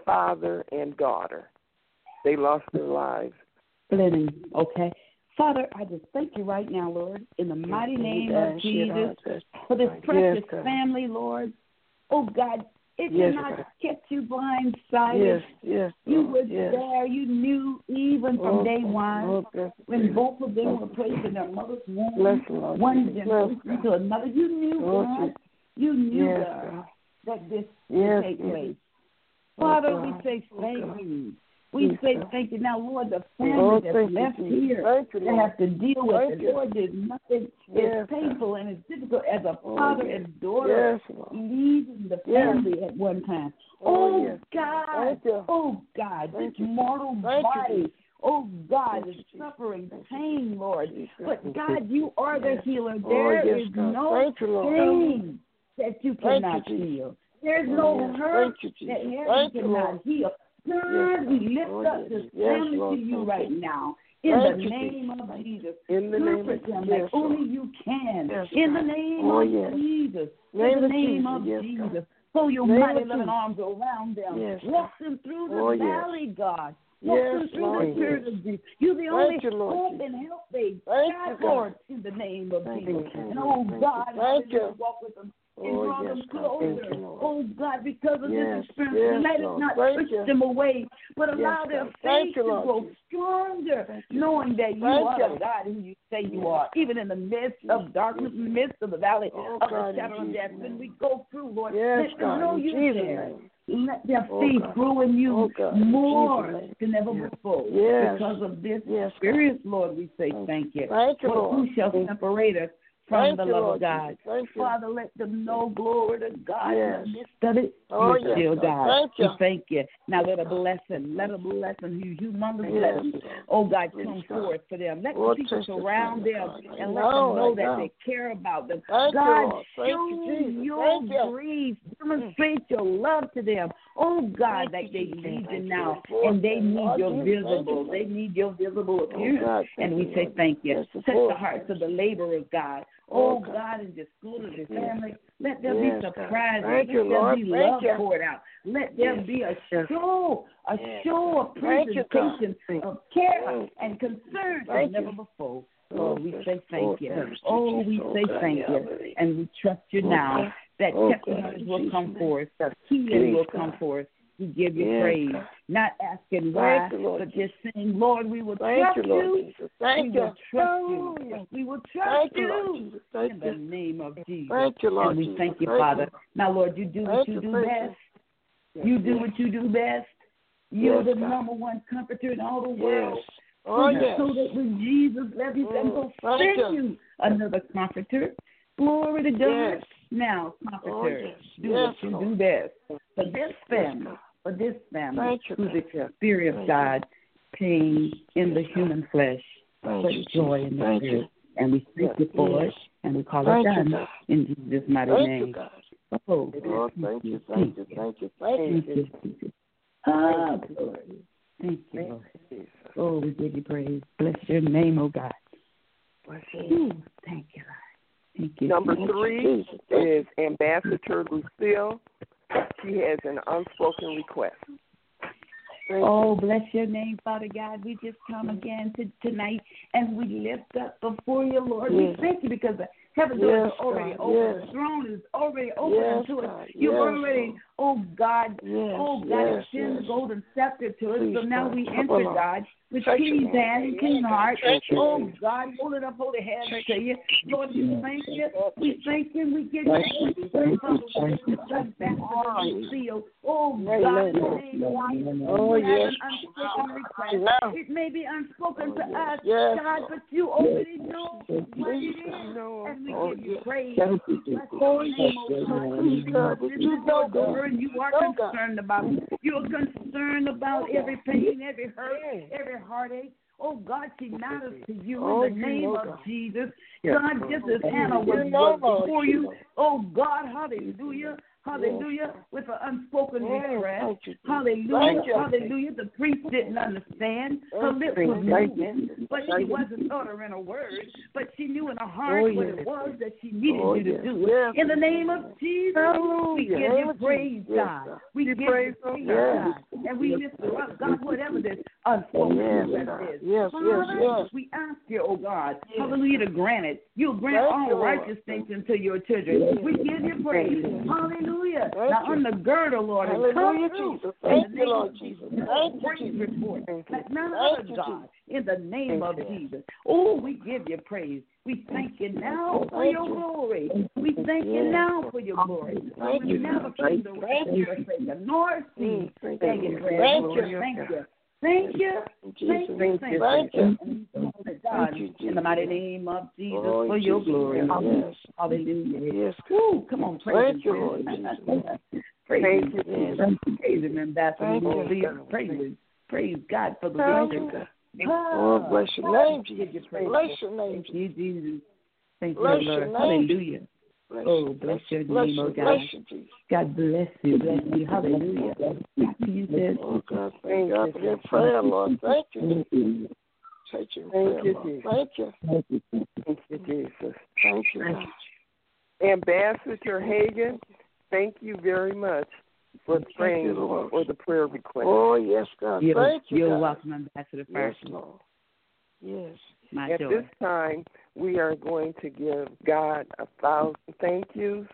[SPEAKER 4] father and daughter. They lost their lives.
[SPEAKER 3] Splitting, okay. Father, I just thank you right now, Lord, in the mighty name of Jesus, for this precious
[SPEAKER 5] yes,
[SPEAKER 3] family, Lord. Oh, God, it
[SPEAKER 5] yes,
[SPEAKER 3] did not
[SPEAKER 5] God.
[SPEAKER 3] kept you blindsided.
[SPEAKER 5] Yes, yes.
[SPEAKER 3] You
[SPEAKER 5] Lord,
[SPEAKER 3] were
[SPEAKER 5] yes.
[SPEAKER 3] there. You knew even from
[SPEAKER 5] oh,
[SPEAKER 3] day one
[SPEAKER 5] oh, bless
[SPEAKER 3] when
[SPEAKER 5] you.
[SPEAKER 3] both of them were placed in their mother's womb,
[SPEAKER 5] Bless you, Lord.
[SPEAKER 3] one
[SPEAKER 5] Bless
[SPEAKER 3] generation
[SPEAKER 5] God.
[SPEAKER 3] to another. You knew,
[SPEAKER 5] Oh,
[SPEAKER 3] God.
[SPEAKER 5] Jesus.
[SPEAKER 3] You knew,
[SPEAKER 5] Yes,
[SPEAKER 3] God,
[SPEAKER 5] God.
[SPEAKER 3] that this
[SPEAKER 5] Yes,
[SPEAKER 3] would take
[SPEAKER 5] yes.
[SPEAKER 3] place.
[SPEAKER 5] Oh,
[SPEAKER 3] Father,
[SPEAKER 5] God.
[SPEAKER 3] we say
[SPEAKER 5] Oh,
[SPEAKER 3] thank
[SPEAKER 5] God.
[SPEAKER 3] you. We
[SPEAKER 5] Yes,
[SPEAKER 3] say
[SPEAKER 5] God.
[SPEAKER 3] thank you. Now, Lord, the
[SPEAKER 5] Oh,
[SPEAKER 3] family that's
[SPEAKER 5] thank you,
[SPEAKER 3] left
[SPEAKER 5] Jesus.
[SPEAKER 3] here
[SPEAKER 5] Thank you,
[SPEAKER 3] that
[SPEAKER 5] Lord.
[SPEAKER 3] have to deal with
[SPEAKER 5] Thank
[SPEAKER 3] it,
[SPEAKER 5] you.
[SPEAKER 3] Lord, there's nothing
[SPEAKER 5] Yes,
[SPEAKER 3] as painful and as difficult as a
[SPEAKER 5] Oh,
[SPEAKER 3] father
[SPEAKER 5] yes.
[SPEAKER 3] and daughter
[SPEAKER 5] Yes, Lord.
[SPEAKER 3] leaving the
[SPEAKER 5] Yes.
[SPEAKER 3] family at one time.
[SPEAKER 5] Oh,
[SPEAKER 3] Oh,
[SPEAKER 5] yes.
[SPEAKER 3] God.
[SPEAKER 5] Thank you.
[SPEAKER 3] Oh, God.
[SPEAKER 5] Thank
[SPEAKER 3] This
[SPEAKER 5] you.
[SPEAKER 3] mortal
[SPEAKER 5] Thank you,
[SPEAKER 3] body.
[SPEAKER 5] Jesus.
[SPEAKER 3] Oh, God,
[SPEAKER 5] Thank
[SPEAKER 3] is
[SPEAKER 5] you, Jesus.
[SPEAKER 3] suffering
[SPEAKER 5] Thank you,
[SPEAKER 3] pain, Lord.
[SPEAKER 5] Jesus.
[SPEAKER 3] But, God, you are the
[SPEAKER 5] Yes.
[SPEAKER 3] healer.
[SPEAKER 5] Oh,
[SPEAKER 3] There
[SPEAKER 5] yes,
[SPEAKER 3] is
[SPEAKER 5] God.
[SPEAKER 3] no
[SPEAKER 5] Thank you, Lord.
[SPEAKER 3] pain that you
[SPEAKER 5] Thank
[SPEAKER 3] cannot
[SPEAKER 5] you, Jesus.
[SPEAKER 3] heal. There's
[SPEAKER 5] Oh,
[SPEAKER 3] no
[SPEAKER 5] yes.
[SPEAKER 3] hurt
[SPEAKER 5] Thank you, Jesus.
[SPEAKER 3] that heaven
[SPEAKER 5] Thank you,
[SPEAKER 3] cannot
[SPEAKER 5] Lord.
[SPEAKER 3] heal. God,
[SPEAKER 5] Yes,
[SPEAKER 3] we lift
[SPEAKER 5] oh,
[SPEAKER 3] up
[SPEAKER 5] yes.
[SPEAKER 3] this
[SPEAKER 5] Yes,
[SPEAKER 3] family
[SPEAKER 5] Lord.
[SPEAKER 3] to you
[SPEAKER 5] Thank
[SPEAKER 3] right
[SPEAKER 5] you.
[SPEAKER 3] now. In
[SPEAKER 5] Thank
[SPEAKER 3] the
[SPEAKER 5] you,
[SPEAKER 3] name
[SPEAKER 5] Jesus.
[SPEAKER 3] of Jesus.
[SPEAKER 4] In the name of
[SPEAKER 3] Comfort them
[SPEAKER 5] Jesus.
[SPEAKER 3] like
[SPEAKER 5] Yes,
[SPEAKER 3] only
[SPEAKER 5] Lord.
[SPEAKER 3] you can.
[SPEAKER 5] Yes,
[SPEAKER 3] In the
[SPEAKER 5] God.
[SPEAKER 3] name
[SPEAKER 5] Oh,
[SPEAKER 3] of
[SPEAKER 5] yes.
[SPEAKER 3] Jesus.
[SPEAKER 5] Name
[SPEAKER 3] In the
[SPEAKER 5] of
[SPEAKER 3] name
[SPEAKER 5] Jesus.
[SPEAKER 3] of
[SPEAKER 5] Yes,
[SPEAKER 3] Jesus.
[SPEAKER 5] God.
[SPEAKER 3] Pull your
[SPEAKER 5] Name
[SPEAKER 3] mighty
[SPEAKER 5] of
[SPEAKER 3] loving
[SPEAKER 5] Jesus.
[SPEAKER 3] arms around them.
[SPEAKER 5] Yes,
[SPEAKER 3] Walk
[SPEAKER 5] God.
[SPEAKER 3] them through the
[SPEAKER 5] Oh, yes.
[SPEAKER 3] valley, God. Walk
[SPEAKER 5] Yes,
[SPEAKER 3] them through
[SPEAKER 5] Lord,
[SPEAKER 3] the spirit
[SPEAKER 5] yes.
[SPEAKER 3] of Jesus. You're the
[SPEAKER 5] Thank
[SPEAKER 3] only
[SPEAKER 5] you, Lord
[SPEAKER 3] hope
[SPEAKER 5] Jesus.
[SPEAKER 3] and help they
[SPEAKER 5] Thank
[SPEAKER 3] God,
[SPEAKER 5] you, God.
[SPEAKER 3] Lord, in the name of
[SPEAKER 5] Thank
[SPEAKER 3] Jesus.
[SPEAKER 5] you,
[SPEAKER 3] And oh
[SPEAKER 5] Thank
[SPEAKER 3] God,
[SPEAKER 5] you. Thank
[SPEAKER 3] hallelujah,
[SPEAKER 5] you.
[SPEAKER 3] walk with them and
[SPEAKER 5] Oh,
[SPEAKER 3] draw
[SPEAKER 5] yes,
[SPEAKER 3] them
[SPEAKER 5] God.
[SPEAKER 3] closer.
[SPEAKER 5] Thank you, Lord.
[SPEAKER 3] Oh God, because of
[SPEAKER 5] Yes,
[SPEAKER 3] this experience,
[SPEAKER 5] yes,
[SPEAKER 3] let
[SPEAKER 5] Lord.
[SPEAKER 3] us not
[SPEAKER 5] Thank
[SPEAKER 3] push
[SPEAKER 5] you.
[SPEAKER 3] them away, but
[SPEAKER 5] Yes,
[SPEAKER 3] allow their
[SPEAKER 5] God.
[SPEAKER 3] faith
[SPEAKER 5] Thank you,
[SPEAKER 3] to
[SPEAKER 5] Lord
[SPEAKER 3] grow
[SPEAKER 5] Jesus.
[SPEAKER 3] stronger,
[SPEAKER 5] Thank you.
[SPEAKER 3] knowing that you
[SPEAKER 5] Thank
[SPEAKER 3] are
[SPEAKER 5] you.
[SPEAKER 3] the God who you say you
[SPEAKER 5] Yes.
[SPEAKER 3] are, even in the midst of darkness, in the midst of the valley
[SPEAKER 5] Oh,
[SPEAKER 3] of
[SPEAKER 5] God,
[SPEAKER 3] the
[SPEAKER 5] in
[SPEAKER 3] shadow of
[SPEAKER 5] Jesus'
[SPEAKER 3] death.
[SPEAKER 5] name.
[SPEAKER 3] When we go through, Lord,
[SPEAKER 5] Yes,
[SPEAKER 3] let them
[SPEAKER 5] God,
[SPEAKER 3] know
[SPEAKER 5] in
[SPEAKER 3] you're
[SPEAKER 5] Jesus'
[SPEAKER 3] there.
[SPEAKER 5] name.
[SPEAKER 3] Let their
[SPEAKER 5] Oh,
[SPEAKER 3] faith
[SPEAKER 5] God.
[SPEAKER 3] grow in you
[SPEAKER 5] Oh, God, in
[SPEAKER 3] more
[SPEAKER 5] Jesus' name.
[SPEAKER 3] than ever
[SPEAKER 5] Yes.
[SPEAKER 3] before.
[SPEAKER 5] Yes.
[SPEAKER 3] Because of this
[SPEAKER 5] Yes, God.
[SPEAKER 3] experience, Lord, we say
[SPEAKER 5] Thank
[SPEAKER 3] thank you.
[SPEAKER 5] Thank you,
[SPEAKER 3] For
[SPEAKER 5] Lord.
[SPEAKER 3] who shall separate us from
[SPEAKER 5] Thank
[SPEAKER 3] the
[SPEAKER 5] you,
[SPEAKER 3] love
[SPEAKER 5] Lord
[SPEAKER 3] of God?
[SPEAKER 5] Jesus. Thank you.
[SPEAKER 3] Father, let them know, glory to God,
[SPEAKER 5] Yes.
[SPEAKER 3] in the midst of it,
[SPEAKER 5] Oh,
[SPEAKER 3] you're
[SPEAKER 5] yes,
[SPEAKER 3] still
[SPEAKER 5] God.
[SPEAKER 3] God.
[SPEAKER 5] Thank you.
[SPEAKER 3] We thank you. Now let a blessing, let a blessing, you humongous
[SPEAKER 5] Yes,
[SPEAKER 3] blessing,
[SPEAKER 5] Lord.
[SPEAKER 3] oh God,
[SPEAKER 5] Please,
[SPEAKER 3] come
[SPEAKER 5] God.
[SPEAKER 3] forth for them. Let
[SPEAKER 5] Oh,
[SPEAKER 3] the people
[SPEAKER 5] touch the
[SPEAKER 3] surround
[SPEAKER 5] family,
[SPEAKER 3] them
[SPEAKER 5] God.
[SPEAKER 3] and
[SPEAKER 5] I
[SPEAKER 3] let
[SPEAKER 5] know,
[SPEAKER 3] them know
[SPEAKER 5] I
[SPEAKER 3] that
[SPEAKER 5] know.
[SPEAKER 3] they care about them.
[SPEAKER 5] Thank you,
[SPEAKER 3] God,
[SPEAKER 5] Lord. Thank
[SPEAKER 3] show
[SPEAKER 5] you, Jesus.
[SPEAKER 3] your
[SPEAKER 5] Thank you.
[SPEAKER 3] grace. Demonstrate your love to them. Oh God,
[SPEAKER 5] Thank
[SPEAKER 3] that
[SPEAKER 5] you,
[SPEAKER 3] they
[SPEAKER 5] Jesus.
[SPEAKER 3] need you
[SPEAKER 5] Thank
[SPEAKER 3] now,
[SPEAKER 5] you, Lord.
[SPEAKER 3] and they need
[SPEAKER 5] Lord
[SPEAKER 3] your
[SPEAKER 5] Jesus, thank
[SPEAKER 3] visible.
[SPEAKER 5] you,
[SPEAKER 3] They
[SPEAKER 5] Lord.
[SPEAKER 3] need your visible
[SPEAKER 5] Oh,
[SPEAKER 3] appearance,
[SPEAKER 5] God, thank
[SPEAKER 3] and we
[SPEAKER 5] you,
[SPEAKER 3] say
[SPEAKER 5] Lord.
[SPEAKER 3] thank you.
[SPEAKER 5] Yes,
[SPEAKER 3] Touch the
[SPEAKER 5] Lord.
[SPEAKER 3] hearts of the laborers, God.
[SPEAKER 5] Oh,
[SPEAKER 3] Oh
[SPEAKER 5] God.
[SPEAKER 3] God, and just go to the
[SPEAKER 5] Yes.
[SPEAKER 3] family. Let there
[SPEAKER 5] Yes,
[SPEAKER 3] be
[SPEAKER 5] God.
[SPEAKER 3] surprises.
[SPEAKER 5] Thank
[SPEAKER 3] Let
[SPEAKER 5] you,
[SPEAKER 3] there
[SPEAKER 5] Lord.
[SPEAKER 3] be
[SPEAKER 5] Thank
[SPEAKER 3] love
[SPEAKER 5] you.
[SPEAKER 3] poured out. Let there
[SPEAKER 5] Yes.
[SPEAKER 3] be a
[SPEAKER 5] Yes.
[SPEAKER 3] show, a
[SPEAKER 5] Yes.
[SPEAKER 3] show of
[SPEAKER 5] Thank you, God.
[SPEAKER 3] presentation of care
[SPEAKER 5] Mm.
[SPEAKER 3] and concern as
[SPEAKER 5] Thank
[SPEAKER 3] never
[SPEAKER 5] you.
[SPEAKER 3] before.
[SPEAKER 5] Oh,
[SPEAKER 3] Lord, we
[SPEAKER 5] yes.
[SPEAKER 3] say
[SPEAKER 5] Oh,
[SPEAKER 3] thank you.
[SPEAKER 5] thanks to
[SPEAKER 3] Oh, we
[SPEAKER 5] Jesus.
[SPEAKER 3] say
[SPEAKER 5] Oh, God,
[SPEAKER 3] thank
[SPEAKER 5] yeah, I
[SPEAKER 3] you.
[SPEAKER 5] believe.
[SPEAKER 3] And we trust you
[SPEAKER 5] Oh,
[SPEAKER 3] now
[SPEAKER 5] God.
[SPEAKER 3] that
[SPEAKER 5] Oh,
[SPEAKER 3] testimonies
[SPEAKER 5] God,
[SPEAKER 3] will
[SPEAKER 5] Jesus'
[SPEAKER 3] come
[SPEAKER 5] name.
[SPEAKER 3] forth. Healing
[SPEAKER 5] Please,
[SPEAKER 3] will come
[SPEAKER 5] God.
[SPEAKER 3] forth. We give you
[SPEAKER 5] Yes,
[SPEAKER 3] praise.
[SPEAKER 5] God.
[SPEAKER 3] Not asking why,
[SPEAKER 5] Thank you, Lord
[SPEAKER 3] but just saying, Lord, we will
[SPEAKER 5] Thank
[SPEAKER 3] trust
[SPEAKER 5] you, Lord
[SPEAKER 3] you.
[SPEAKER 5] Jesus. Thank
[SPEAKER 3] We
[SPEAKER 5] you.
[SPEAKER 3] will trust
[SPEAKER 5] Oh,
[SPEAKER 3] you.
[SPEAKER 5] yes.
[SPEAKER 3] We will trust
[SPEAKER 5] Thank you, Lord
[SPEAKER 3] you
[SPEAKER 5] Jesus. Thank
[SPEAKER 3] in
[SPEAKER 5] you.
[SPEAKER 3] the name of Jesus.
[SPEAKER 5] Thank you, Lord
[SPEAKER 3] And we
[SPEAKER 5] Jesus.
[SPEAKER 3] thank you,
[SPEAKER 5] Thank
[SPEAKER 3] Father.
[SPEAKER 5] you.
[SPEAKER 3] Now, Lord, you do what
[SPEAKER 5] Thank
[SPEAKER 3] you
[SPEAKER 5] you,
[SPEAKER 3] do
[SPEAKER 5] thank
[SPEAKER 3] best.
[SPEAKER 5] you.
[SPEAKER 3] You do what you do best. You're
[SPEAKER 5] Yes,
[SPEAKER 3] the
[SPEAKER 5] God.
[SPEAKER 3] number one comforter in all the
[SPEAKER 5] Yes.
[SPEAKER 3] world.
[SPEAKER 5] Oh,
[SPEAKER 3] so,
[SPEAKER 5] yes.
[SPEAKER 3] so that when Jesus left, he said,
[SPEAKER 5] Mm,
[SPEAKER 3] go
[SPEAKER 5] thank
[SPEAKER 3] send
[SPEAKER 5] you.
[SPEAKER 3] you another comforter. Glory to God.
[SPEAKER 5] Yes.
[SPEAKER 3] Now, comforter,
[SPEAKER 5] Oh, yes.
[SPEAKER 3] do
[SPEAKER 5] Yes,
[SPEAKER 3] what you
[SPEAKER 5] Lord.
[SPEAKER 3] do best for this family,
[SPEAKER 5] God.
[SPEAKER 3] for this family
[SPEAKER 5] Thank you,
[SPEAKER 3] who's
[SPEAKER 5] God.
[SPEAKER 3] experienced,
[SPEAKER 5] Thank
[SPEAKER 3] God, pain in the
[SPEAKER 5] Yes, God.
[SPEAKER 3] human flesh,
[SPEAKER 5] Thank
[SPEAKER 3] but
[SPEAKER 5] you,
[SPEAKER 3] joy
[SPEAKER 5] Jesus.
[SPEAKER 3] in the
[SPEAKER 5] Thank
[SPEAKER 3] spirit.
[SPEAKER 5] you.
[SPEAKER 3] And we thank you for
[SPEAKER 5] Yes.
[SPEAKER 3] it, and we call
[SPEAKER 5] Thank
[SPEAKER 3] it
[SPEAKER 5] you,
[SPEAKER 3] done
[SPEAKER 5] God.
[SPEAKER 3] in Jesus' mighty
[SPEAKER 5] Thank
[SPEAKER 3] name.
[SPEAKER 5] you, God.
[SPEAKER 3] Oh,
[SPEAKER 5] Oh, thank you, thank you, thank you, thank you.
[SPEAKER 3] Thank you, Jesus. Ah, glory. Thank you, Lord. Oh, we give you praise. Bless your name, oh God.
[SPEAKER 4] Bless you.
[SPEAKER 3] Ooh, thank you, Lord. Thank you.
[SPEAKER 4] Number
[SPEAKER 3] Jesus.
[SPEAKER 4] three is Ambassador Lucille. She has an unspoken request.
[SPEAKER 5] Thank
[SPEAKER 3] Oh, bless your name, Father God. We just come again to, tonight and we lift up before you, Lord.
[SPEAKER 5] Yes.
[SPEAKER 3] We thank you because the heaven doors
[SPEAKER 5] Yes,
[SPEAKER 3] are already
[SPEAKER 5] God.
[SPEAKER 3] open.
[SPEAKER 5] Yes.
[SPEAKER 3] The throne is already open
[SPEAKER 5] Yes,
[SPEAKER 3] unto us.
[SPEAKER 5] God.
[SPEAKER 3] You've
[SPEAKER 5] Yes,
[SPEAKER 3] already,
[SPEAKER 5] Lord.
[SPEAKER 3] oh God,
[SPEAKER 5] Yes,
[SPEAKER 3] oh God,
[SPEAKER 5] yes,
[SPEAKER 3] extend
[SPEAKER 5] yes.
[SPEAKER 3] the golden scepter to us.
[SPEAKER 5] Please,
[SPEAKER 3] So now
[SPEAKER 5] God.
[SPEAKER 3] we
[SPEAKER 5] Come
[SPEAKER 3] enter,
[SPEAKER 5] along.
[SPEAKER 3] God, with
[SPEAKER 5] Touch
[SPEAKER 3] clean
[SPEAKER 5] it,
[SPEAKER 3] hands and
[SPEAKER 5] Lord.
[SPEAKER 3] clean heart.
[SPEAKER 5] Touch it,
[SPEAKER 3] Oh
[SPEAKER 5] Lord.
[SPEAKER 3] God, hold it up, hold the hands to you. Lord, we thank you. We thank you. We give you praise. Father, we lift this up back to the seal. Oh God, in the name of Jesus.
[SPEAKER 5] Oh,
[SPEAKER 3] We have
[SPEAKER 5] yes.
[SPEAKER 3] an unspoken request.
[SPEAKER 5] Now.
[SPEAKER 3] It may be unspoken to us,
[SPEAKER 5] Yes,
[SPEAKER 3] God,
[SPEAKER 5] Lord.
[SPEAKER 3] but you already know what it
[SPEAKER 5] Please,
[SPEAKER 3] is.
[SPEAKER 5] God.
[SPEAKER 3] And we
[SPEAKER 5] Oh,
[SPEAKER 3] give you
[SPEAKER 5] yes.
[SPEAKER 3] praise.
[SPEAKER 6] Thank you,
[SPEAKER 3] Bless
[SPEAKER 6] Jesus.
[SPEAKER 3] your name, oh God.
[SPEAKER 5] Please, God.
[SPEAKER 3] This is
[SPEAKER 5] You know,
[SPEAKER 3] your
[SPEAKER 5] God.
[SPEAKER 3] word. You are
[SPEAKER 5] know, God.
[SPEAKER 3] concerned about it. You're concerned about every pain, every hurt, every heartache. Oh, God, she matters to you
[SPEAKER 5] Oh,
[SPEAKER 3] in the
[SPEAKER 5] you
[SPEAKER 3] name
[SPEAKER 5] know,
[SPEAKER 3] of
[SPEAKER 5] God.
[SPEAKER 3] Jesus.
[SPEAKER 6] Yes,
[SPEAKER 3] God, just as Hannah
[SPEAKER 5] You
[SPEAKER 3] was,
[SPEAKER 5] know,
[SPEAKER 3] was before
[SPEAKER 5] you
[SPEAKER 3] you.
[SPEAKER 5] know.
[SPEAKER 3] Oh, God, hallelujah. hallelujah,
[SPEAKER 5] yes.
[SPEAKER 3] with an unspoken
[SPEAKER 5] Yes,
[SPEAKER 3] request.
[SPEAKER 5] thank you.
[SPEAKER 3] Hallelujah,
[SPEAKER 5] Thank you.
[SPEAKER 3] hallelujah. The priest didn't understand. Her lips were moving, but she wasn't uttering a word. But she knew in her heart
[SPEAKER 5] Oh,
[SPEAKER 3] what
[SPEAKER 5] yes.
[SPEAKER 3] it was that she needed
[SPEAKER 5] Oh,
[SPEAKER 3] you to
[SPEAKER 5] yes.
[SPEAKER 3] do.
[SPEAKER 5] Yes.
[SPEAKER 3] In the name of Jesus, we give
[SPEAKER 5] Name
[SPEAKER 3] you
[SPEAKER 5] of
[SPEAKER 3] praise,
[SPEAKER 5] Jesus.
[SPEAKER 3] God.
[SPEAKER 5] Yes,
[SPEAKER 3] We
[SPEAKER 4] You
[SPEAKER 3] give
[SPEAKER 4] praise
[SPEAKER 3] you praise,
[SPEAKER 4] Him.
[SPEAKER 5] Yes.
[SPEAKER 3] God. And we lift her up, God, whatever this unspoken
[SPEAKER 5] Yes,
[SPEAKER 3] request
[SPEAKER 5] God.
[SPEAKER 3] is.
[SPEAKER 5] Yes,
[SPEAKER 3] Father,
[SPEAKER 5] yes, yes.
[SPEAKER 3] we ask you, oh God,
[SPEAKER 5] Yes.
[SPEAKER 3] hallelujah, to grant it. You'll grant
[SPEAKER 5] Thank
[SPEAKER 3] all
[SPEAKER 5] you, Lord.
[SPEAKER 3] righteous things unto your children. We give you praise. Hallelujah.
[SPEAKER 5] Thank
[SPEAKER 3] now
[SPEAKER 5] you.
[SPEAKER 3] undergird, oh Lord, and
[SPEAKER 5] Hallelujah,
[SPEAKER 3] come through.
[SPEAKER 5] Jesus.
[SPEAKER 3] In
[SPEAKER 5] Thank
[SPEAKER 3] the
[SPEAKER 5] you,
[SPEAKER 3] name
[SPEAKER 5] Lord
[SPEAKER 3] of
[SPEAKER 5] Jesus.
[SPEAKER 3] Jesus.
[SPEAKER 5] Thank you,
[SPEAKER 3] Praise
[SPEAKER 5] Jesus.
[SPEAKER 3] report. Like none
[SPEAKER 5] Thank
[SPEAKER 3] other,
[SPEAKER 5] you,
[SPEAKER 3] God. In the name of
[SPEAKER 5] you.
[SPEAKER 3] Jesus. Oh, we give you praise. We thank you now for
[SPEAKER 5] Thank
[SPEAKER 3] your
[SPEAKER 5] you.
[SPEAKER 3] glory. We thank you
[SPEAKER 5] Yes.
[SPEAKER 3] now for your glory.
[SPEAKER 5] Thank
[SPEAKER 3] We
[SPEAKER 5] you.
[SPEAKER 3] never
[SPEAKER 5] Thank
[SPEAKER 3] came to
[SPEAKER 5] Thank you.
[SPEAKER 3] forsaken, nor see
[SPEAKER 5] Mm, thank
[SPEAKER 3] begging
[SPEAKER 5] you.
[SPEAKER 3] bread.
[SPEAKER 5] Thank
[SPEAKER 3] Lord.
[SPEAKER 5] you.
[SPEAKER 3] Thank you. Thank you. Thank you.
[SPEAKER 5] Jesus.
[SPEAKER 3] Thank
[SPEAKER 5] Thank
[SPEAKER 3] you.
[SPEAKER 5] you.
[SPEAKER 3] And God,
[SPEAKER 5] Thank you, Jesus.
[SPEAKER 3] in the mighty name of Jesus,
[SPEAKER 5] Oh,
[SPEAKER 3] for your
[SPEAKER 5] Jesus.
[SPEAKER 3] glory.
[SPEAKER 5] Yes.
[SPEAKER 3] Hallelujah.
[SPEAKER 5] Yes.
[SPEAKER 3] Woo, come on, praise
[SPEAKER 5] Thank
[SPEAKER 3] him,
[SPEAKER 5] you, Lord
[SPEAKER 3] sis.
[SPEAKER 5] Jesus.
[SPEAKER 3] Praise
[SPEAKER 4] Thank
[SPEAKER 3] him.
[SPEAKER 4] you,
[SPEAKER 5] Yes.
[SPEAKER 3] Praise him, Ambassador.
[SPEAKER 5] Thank you.
[SPEAKER 3] Please praise him. Praise God for the
[SPEAKER 5] Thank
[SPEAKER 3] victory.
[SPEAKER 5] you, God. Oh, bless your name, Jesus. Bless your name,
[SPEAKER 3] Thank you, Jesus. Thank
[SPEAKER 5] Bless
[SPEAKER 3] you,
[SPEAKER 5] your
[SPEAKER 3] Lord.
[SPEAKER 5] name.
[SPEAKER 3] Hallelujah.
[SPEAKER 5] Bless
[SPEAKER 3] Oh,
[SPEAKER 5] you.
[SPEAKER 3] bless your
[SPEAKER 5] Bless
[SPEAKER 3] name,
[SPEAKER 5] you.
[SPEAKER 3] oh God.
[SPEAKER 5] Bless you, Jesus.
[SPEAKER 3] God bless you. Bless you. Hallelujah. You said,
[SPEAKER 5] Oh, God, thank God for that prayer, Lord. Thank you. Thank you.
[SPEAKER 4] Thank you,
[SPEAKER 5] Lord.
[SPEAKER 4] Jesus.
[SPEAKER 5] Thank you.
[SPEAKER 4] Thank you, Jesus.
[SPEAKER 5] Thank you, God.
[SPEAKER 4] Ambassador Hagan, thank you very much for praying
[SPEAKER 5] you, Lord.
[SPEAKER 4] for the prayer request.
[SPEAKER 5] Oh, yes, God.
[SPEAKER 3] You're,
[SPEAKER 5] Thank you,
[SPEAKER 3] you're
[SPEAKER 5] God.
[SPEAKER 3] welcome, Ambassador
[SPEAKER 5] Yes,
[SPEAKER 3] Farson.
[SPEAKER 5] Lord. Yes.
[SPEAKER 3] My
[SPEAKER 4] At
[SPEAKER 3] joy.
[SPEAKER 4] this time, we are going to give God a thousand thank yous.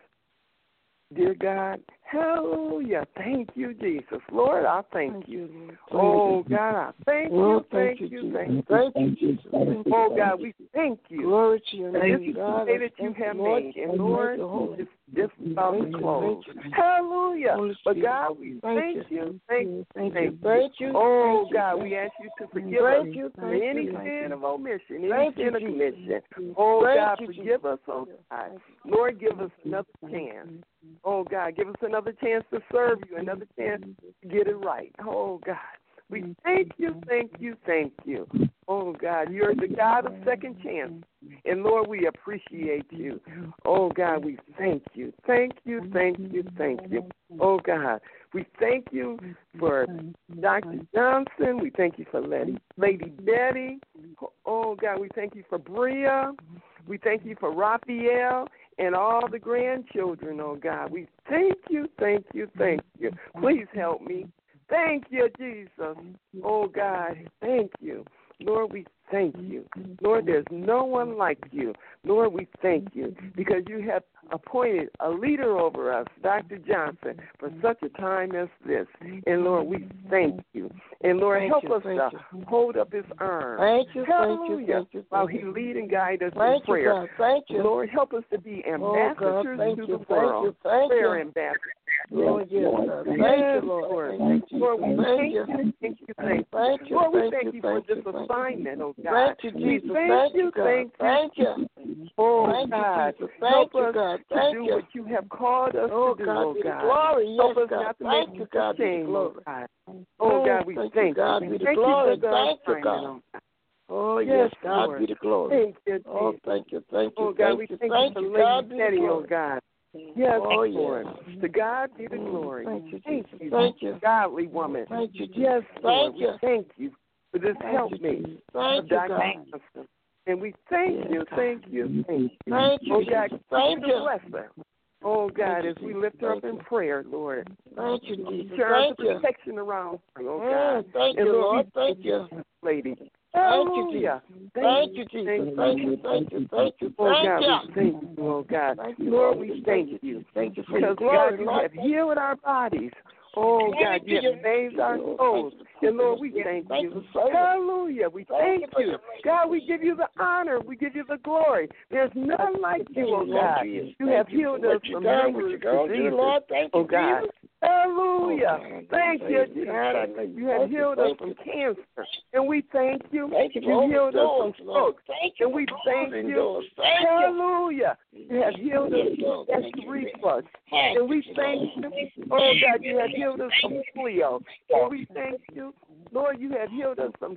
[SPEAKER 4] Dear God, hallelujah. Thank you, Jesus. Lord, I thank,
[SPEAKER 5] Thank
[SPEAKER 4] you.
[SPEAKER 5] you,
[SPEAKER 4] Oh,
[SPEAKER 5] Lord.
[SPEAKER 4] God, I thank
[SPEAKER 5] Oh,
[SPEAKER 4] you,
[SPEAKER 5] thank
[SPEAKER 4] thank
[SPEAKER 5] you,
[SPEAKER 4] you,
[SPEAKER 5] Jesus.
[SPEAKER 4] thank you.
[SPEAKER 5] Thank you, Jesus. Thank you,
[SPEAKER 4] Oh,
[SPEAKER 5] thank
[SPEAKER 4] God,
[SPEAKER 5] you.
[SPEAKER 4] we thank you.
[SPEAKER 5] Glory to your
[SPEAKER 4] This
[SPEAKER 5] name,
[SPEAKER 4] is
[SPEAKER 5] God.
[SPEAKER 4] the day that you
[SPEAKER 5] Thank
[SPEAKER 4] have
[SPEAKER 5] Lord.
[SPEAKER 4] made. And
[SPEAKER 5] Thank
[SPEAKER 4] Lord,
[SPEAKER 5] you, Holy
[SPEAKER 4] it's just about
[SPEAKER 5] Thank
[SPEAKER 4] to
[SPEAKER 5] you,
[SPEAKER 4] close.
[SPEAKER 5] thank you.
[SPEAKER 4] Hallelujah.
[SPEAKER 5] Holy
[SPEAKER 4] But
[SPEAKER 5] Spirit.
[SPEAKER 4] God, we
[SPEAKER 5] Thank
[SPEAKER 4] thank
[SPEAKER 5] you.
[SPEAKER 4] you. Thank you.
[SPEAKER 5] Thank
[SPEAKER 4] Thank
[SPEAKER 5] you.
[SPEAKER 4] you.
[SPEAKER 5] Thank you.
[SPEAKER 4] Oh,
[SPEAKER 5] Thank you.
[SPEAKER 4] God, we ask you to forgive
[SPEAKER 5] Thank
[SPEAKER 4] us
[SPEAKER 5] you.
[SPEAKER 4] for
[SPEAKER 5] Thank
[SPEAKER 4] any
[SPEAKER 5] you.
[SPEAKER 4] sin of omission, any
[SPEAKER 5] Thank you,
[SPEAKER 4] sin of
[SPEAKER 5] Jesus.
[SPEAKER 4] commission. Oh,
[SPEAKER 5] Thank
[SPEAKER 4] God,
[SPEAKER 5] you,
[SPEAKER 4] forgive us, oh, God. Lord, give us another chance. Oh, God, give us another chance to serve you, another chance to get it right. Oh, God, we thank you, thank you, thank you. Oh, God, you're the God of second chance. And, Lord, we appreciate you. Oh, God, we thank you. Thank you, thank you, thank you. Oh, God, we thank you for Doctor Johnson. We thank you for Lady, Lady Betty. Oh, God, we thank you for Bria. We thank you for Raphael and all the grandchildren, oh, God. We thank you, thank you, thank you. Please help me. Thank you, Jesus. Oh, God, thank you. Lord, we thank you. Lord, there's no one like you. Lord, we thank you because you have appointed a leader over us, Doctor Johnson, for such a time as this. And, Lord, we thank you. And, Lord,
[SPEAKER 5] Thank
[SPEAKER 4] help
[SPEAKER 5] you,
[SPEAKER 4] us
[SPEAKER 5] thank
[SPEAKER 4] to
[SPEAKER 5] you.
[SPEAKER 4] hold up his arm.
[SPEAKER 5] Thank you, thank you,
[SPEAKER 4] Hallelujah.
[SPEAKER 5] thank you,
[SPEAKER 4] While
[SPEAKER 5] thank
[SPEAKER 4] he
[SPEAKER 5] you.
[SPEAKER 4] lead and guide us in
[SPEAKER 5] Thank you,
[SPEAKER 4] prayer.
[SPEAKER 5] God. Thank you.
[SPEAKER 4] Lord, help us to be
[SPEAKER 5] Oh, God,
[SPEAKER 4] ambassadors
[SPEAKER 5] thank
[SPEAKER 4] to
[SPEAKER 5] you,
[SPEAKER 4] the
[SPEAKER 5] thank
[SPEAKER 4] world.
[SPEAKER 5] you, thank
[SPEAKER 4] Prayer
[SPEAKER 5] you.
[SPEAKER 4] ambassadors.
[SPEAKER 5] Lord, yes, God. Thank
[SPEAKER 4] Yes,
[SPEAKER 5] you, Lord.
[SPEAKER 4] Lord.
[SPEAKER 5] Thank you,
[SPEAKER 4] Lord, we
[SPEAKER 5] Jesus.
[SPEAKER 4] thank
[SPEAKER 5] Thank
[SPEAKER 4] you,
[SPEAKER 5] you.
[SPEAKER 4] thank you, thank you.
[SPEAKER 5] Thank you,
[SPEAKER 4] Lord, we
[SPEAKER 5] thank
[SPEAKER 4] thank
[SPEAKER 5] you,
[SPEAKER 4] you for
[SPEAKER 5] thank you,
[SPEAKER 4] this
[SPEAKER 5] thank you.
[SPEAKER 4] assignment, oh God.
[SPEAKER 5] Thank you,
[SPEAKER 4] We
[SPEAKER 5] Jesus.
[SPEAKER 4] thank
[SPEAKER 5] Thank
[SPEAKER 4] you,
[SPEAKER 5] you, God.
[SPEAKER 4] thank you.
[SPEAKER 5] Thank you.
[SPEAKER 4] Oh,
[SPEAKER 5] Thank you,
[SPEAKER 4] God.
[SPEAKER 5] Jesus.
[SPEAKER 4] Help
[SPEAKER 5] Thank you,
[SPEAKER 4] us
[SPEAKER 5] God.
[SPEAKER 4] to
[SPEAKER 5] Thank
[SPEAKER 4] do
[SPEAKER 5] you.
[SPEAKER 4] what you have called us
[SPEAKER 5] Oh,
[SPEAKER 4] to do,
[SPEAKER 5] God,
[SPEAKER 4] oh
[SPEAKER 5] be the
[SPEAKER 4] God.
[SPEAKER 5] glory.
[SPEAKER 4] Help
[SPEAKER 5] Yes,
[SPEAKER 4] us
[SPEAKER 5] God.
[SPEAKER 4] not to
[SPEAKER 5] Thank
[SPEAKER 4] make
[SPEAKER 5] you,
[SPEAKER 4] a
[SPEAKER 5] God, be the
[SPEAKER 4] shame, oh
[SPEAKER 5] glory.
[SPEAKER 4] God. Oh, God, we
[SPEAKER 5] thank
[SPEAKER 4] thank
[SPEAKER 5] you, God,
[SPEAKER 4] you.
[SPEAKER 5] be the
[SPEAKER 4] Thank
[SPEAKER 5] glory.
[SPEAKER 4] you for the
[SPEAKER 5] Thank you,
[SPEAKER 4] assignment,
[SPEAKER 5] God.
[SPEAKER 4] oh God.
[SPEAKER 5] Oh,
[SPEAKER 4] Yes,
[SPEAKER 5] yes, God,
[SPEAKER 4] Lord.
[SPEAKER 5] be the glory.
[SPEAKER 4] Thank you, Jesus.
[SPEAKER 5] Oh, thank you, thank you,
[SPEAKER 4] Oh, God,
[SPEAKER 5] thank
[SPEAKER 4] we
[SPEAKER 5] you,
[SPEAKER 4] thank
[SPEAKER 5] thank
[SPEAKER 4] you
[SPEAKER 5] you,
[SPEAKER 4] for
[SPEAKER 5] God,
[SPEAKER 4] Lady
[SPEAKER 5] be the
[SPEAKER 4] Betty, oh
[SPEAKER 5] glory.
[SPEAKER 4] God. Yes,
[SPEAKER 5] Oh,
[SPEAKER 4] Lord.
[SPEAKER 5] yes.
[SPEAKER 4] To God be the
[SPEAKER 5] Mm,
[SPEAKER 4] glory.
[SPEAKER 5] Thank you,
[SPEAKER 4] Thank
[SPEAKER 5] Jesus.
[SPEAKER 4] you.
[SPEAKER 5] Thank you.
[SPEAKER 4] Godly woman.
[SPEAKER 5] Thank you, Jesus.
[SPEAKER 4] Yes, Lord.
[SPEAKER 5] Thank
[SPEAKER 4] We
[SPEAKER 5] you.
[SPEAKER 4] thank you for this
[SPEAKER 5] Thank
[SPEAKER 4] help
[SPEAKER 5] you,
[SPEAKER 4] me.
[SPEAKER 5] Jesus. Thank you,
[SPEAKER 4] Doctor
[SPEAKER 5] God.
[SPEAKER 4] Johnson. And we thank
[SPEAKER 5] Yes,
[SPEAKER 4] you,
[SPEAKER 5] God.
[SPEAKER 4] thank you, thank you.
[SPEAKER 5] Thank you,
[SPEAKER 4] Oh, God,
[SPEAKER 5] Jesus.
[SPEAKER 4] continue
[SPEAKER 5] Thank
[SPEAKER 4] to
[SPEAKER 5] you.
[SPEAKER 4] bless her. Oh, God,
[SPEAKER 5] Thank you,
[SPEAKER 4] as we
[SPEAKER 5] Jesus.
[SPEAKER 4] lift her up
[SPEAKER 5] Thank
[SPEAKER 4] in
[SPEAKER 5] you.
[SPEAKER 4] prayer, Lord.
[SPEAKER 5] Thank you, Jesus.
[SPEAKER 4] Turn
[SPEAKER 5] Thank
[SPEAKER 4] the
[SPEAKER 5] you.
[SPEAKER 4] protection around her, oh,
[SPEAKER 5] Mm,
[SPEAKER 4] God.
[SPEAKER 5] thank
[SPEAKER 4] And
[SPEAKER 5] you,
[SPEAKER 4] Lord,
[SPEAKER 5] Lord.
[SPEAKER 4] we
[SPEAKER 5] Thank you.
[SPEAKER 4] lady.
[SPEAKER 5] Thank you,
[SPEAKER 4] Hallelujah.
[SPEAKER 5] Jesus. Thank you, Jesus. Thank you, thank you, thank you,
[SPEAKER 4] Oh,
[SPEAKER 5] thank
[SPEAKER 4] God,
[SPEAKER 5] you.
[SPEAKER 4] we thank you, oh, God.
[SPEAKER 5] Thank you,
[SPEAKER 4] Lord,
[SPEAKER 5] Lord.
[SPEAKER 4] we thank you.
[SPEAKER 5] Thank you for your
[SPEAKER 4] Because,
[SPEAKER 5] glory,
[SPEAKER 4] God, you
[SPEAKER 5] Lord.
[SPEAKER 4] have healed our bodies. Oh, God, you have saved our souls. And, Lord, we thank you. Hallelujah. We thank you. God, we give you the honor. We give you the glory. There's none like you, oh, God. You have healed us from many diseases, oh, God. Hallelujah. Thank you, Jesus. You have healed us from cancer. And we thank you. You healed us from stroke. And we thank you. Hallelujah. You have healed us from acid reflux. And we thank you. Oh, God, you have healed us from polio. And we thank you. Lord, you have healed us from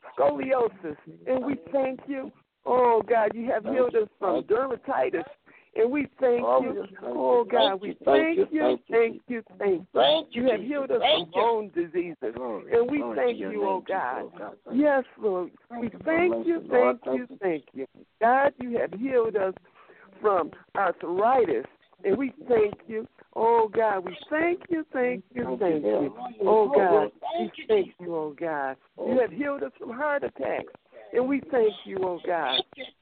[SPEAKER 4] scoliosis. And we thank you. Oh, God, you have healed us from dermatitis. And we thank
[SPEAKER 5] Oh,
[SPEAKER 4] you.
[SPEAKER 5] yes, thank
[SPEAKER 4] Oh,
[SPEAKER 5] you,
[SPEAKER 4] God,
[SPEAKER 5] thank
[SPEAKER 4] we
[SPEAKER 5] you,
[SPEAKER 4] thank
[SPEAKER 5] thank
[SPEAKER 4] you,
[SPEAKER 5] you,
[SPEAKER 4] thank you, thank you.
[SPEAKER 5] Thank you,
[SPEAKER 4] You have
[SPEAKER 5] Jesus.
[SPEAKER 4] healed us
[SPEAKER 5] Thank
[SPEAKER 4] from
[SPEAKER 5] you.
[SPEAKER 4] bone diseases.
[SPEAKER 5] Glory,
[SPEAKER 4] And we
[SPEAKER 5] glory
[SPEAKER 4] thank
[SPEAKER 5] to your
[SPEAKER 4] you,
[SPEAKER 5] name,
[SPEAKER 4] oh God.
[SPEAKER 5] Jesus, oh God. Thank
[SPEAKER 4] Yes, Lord.
[SPEAKER 5] Thank
[SPEAKER 4] We
[SPEAKER 5] you for
[SPEAKER 4] thank
[SPEAKER 5] mercy,
[SPEAKER 4] you,
[SPEAKER 5] Lord.
[SPEAKER 4] thank you,
[SPEAKER 5] Thank you.
[SPEAKER 4] thank you. God, you have healed us from arthritis. And we thank you. Oh, God, we thank you, thank you, thank you. Oh, God, we thank you, oh, God. You have healed us from heart attacks. And we thank you, oh, God.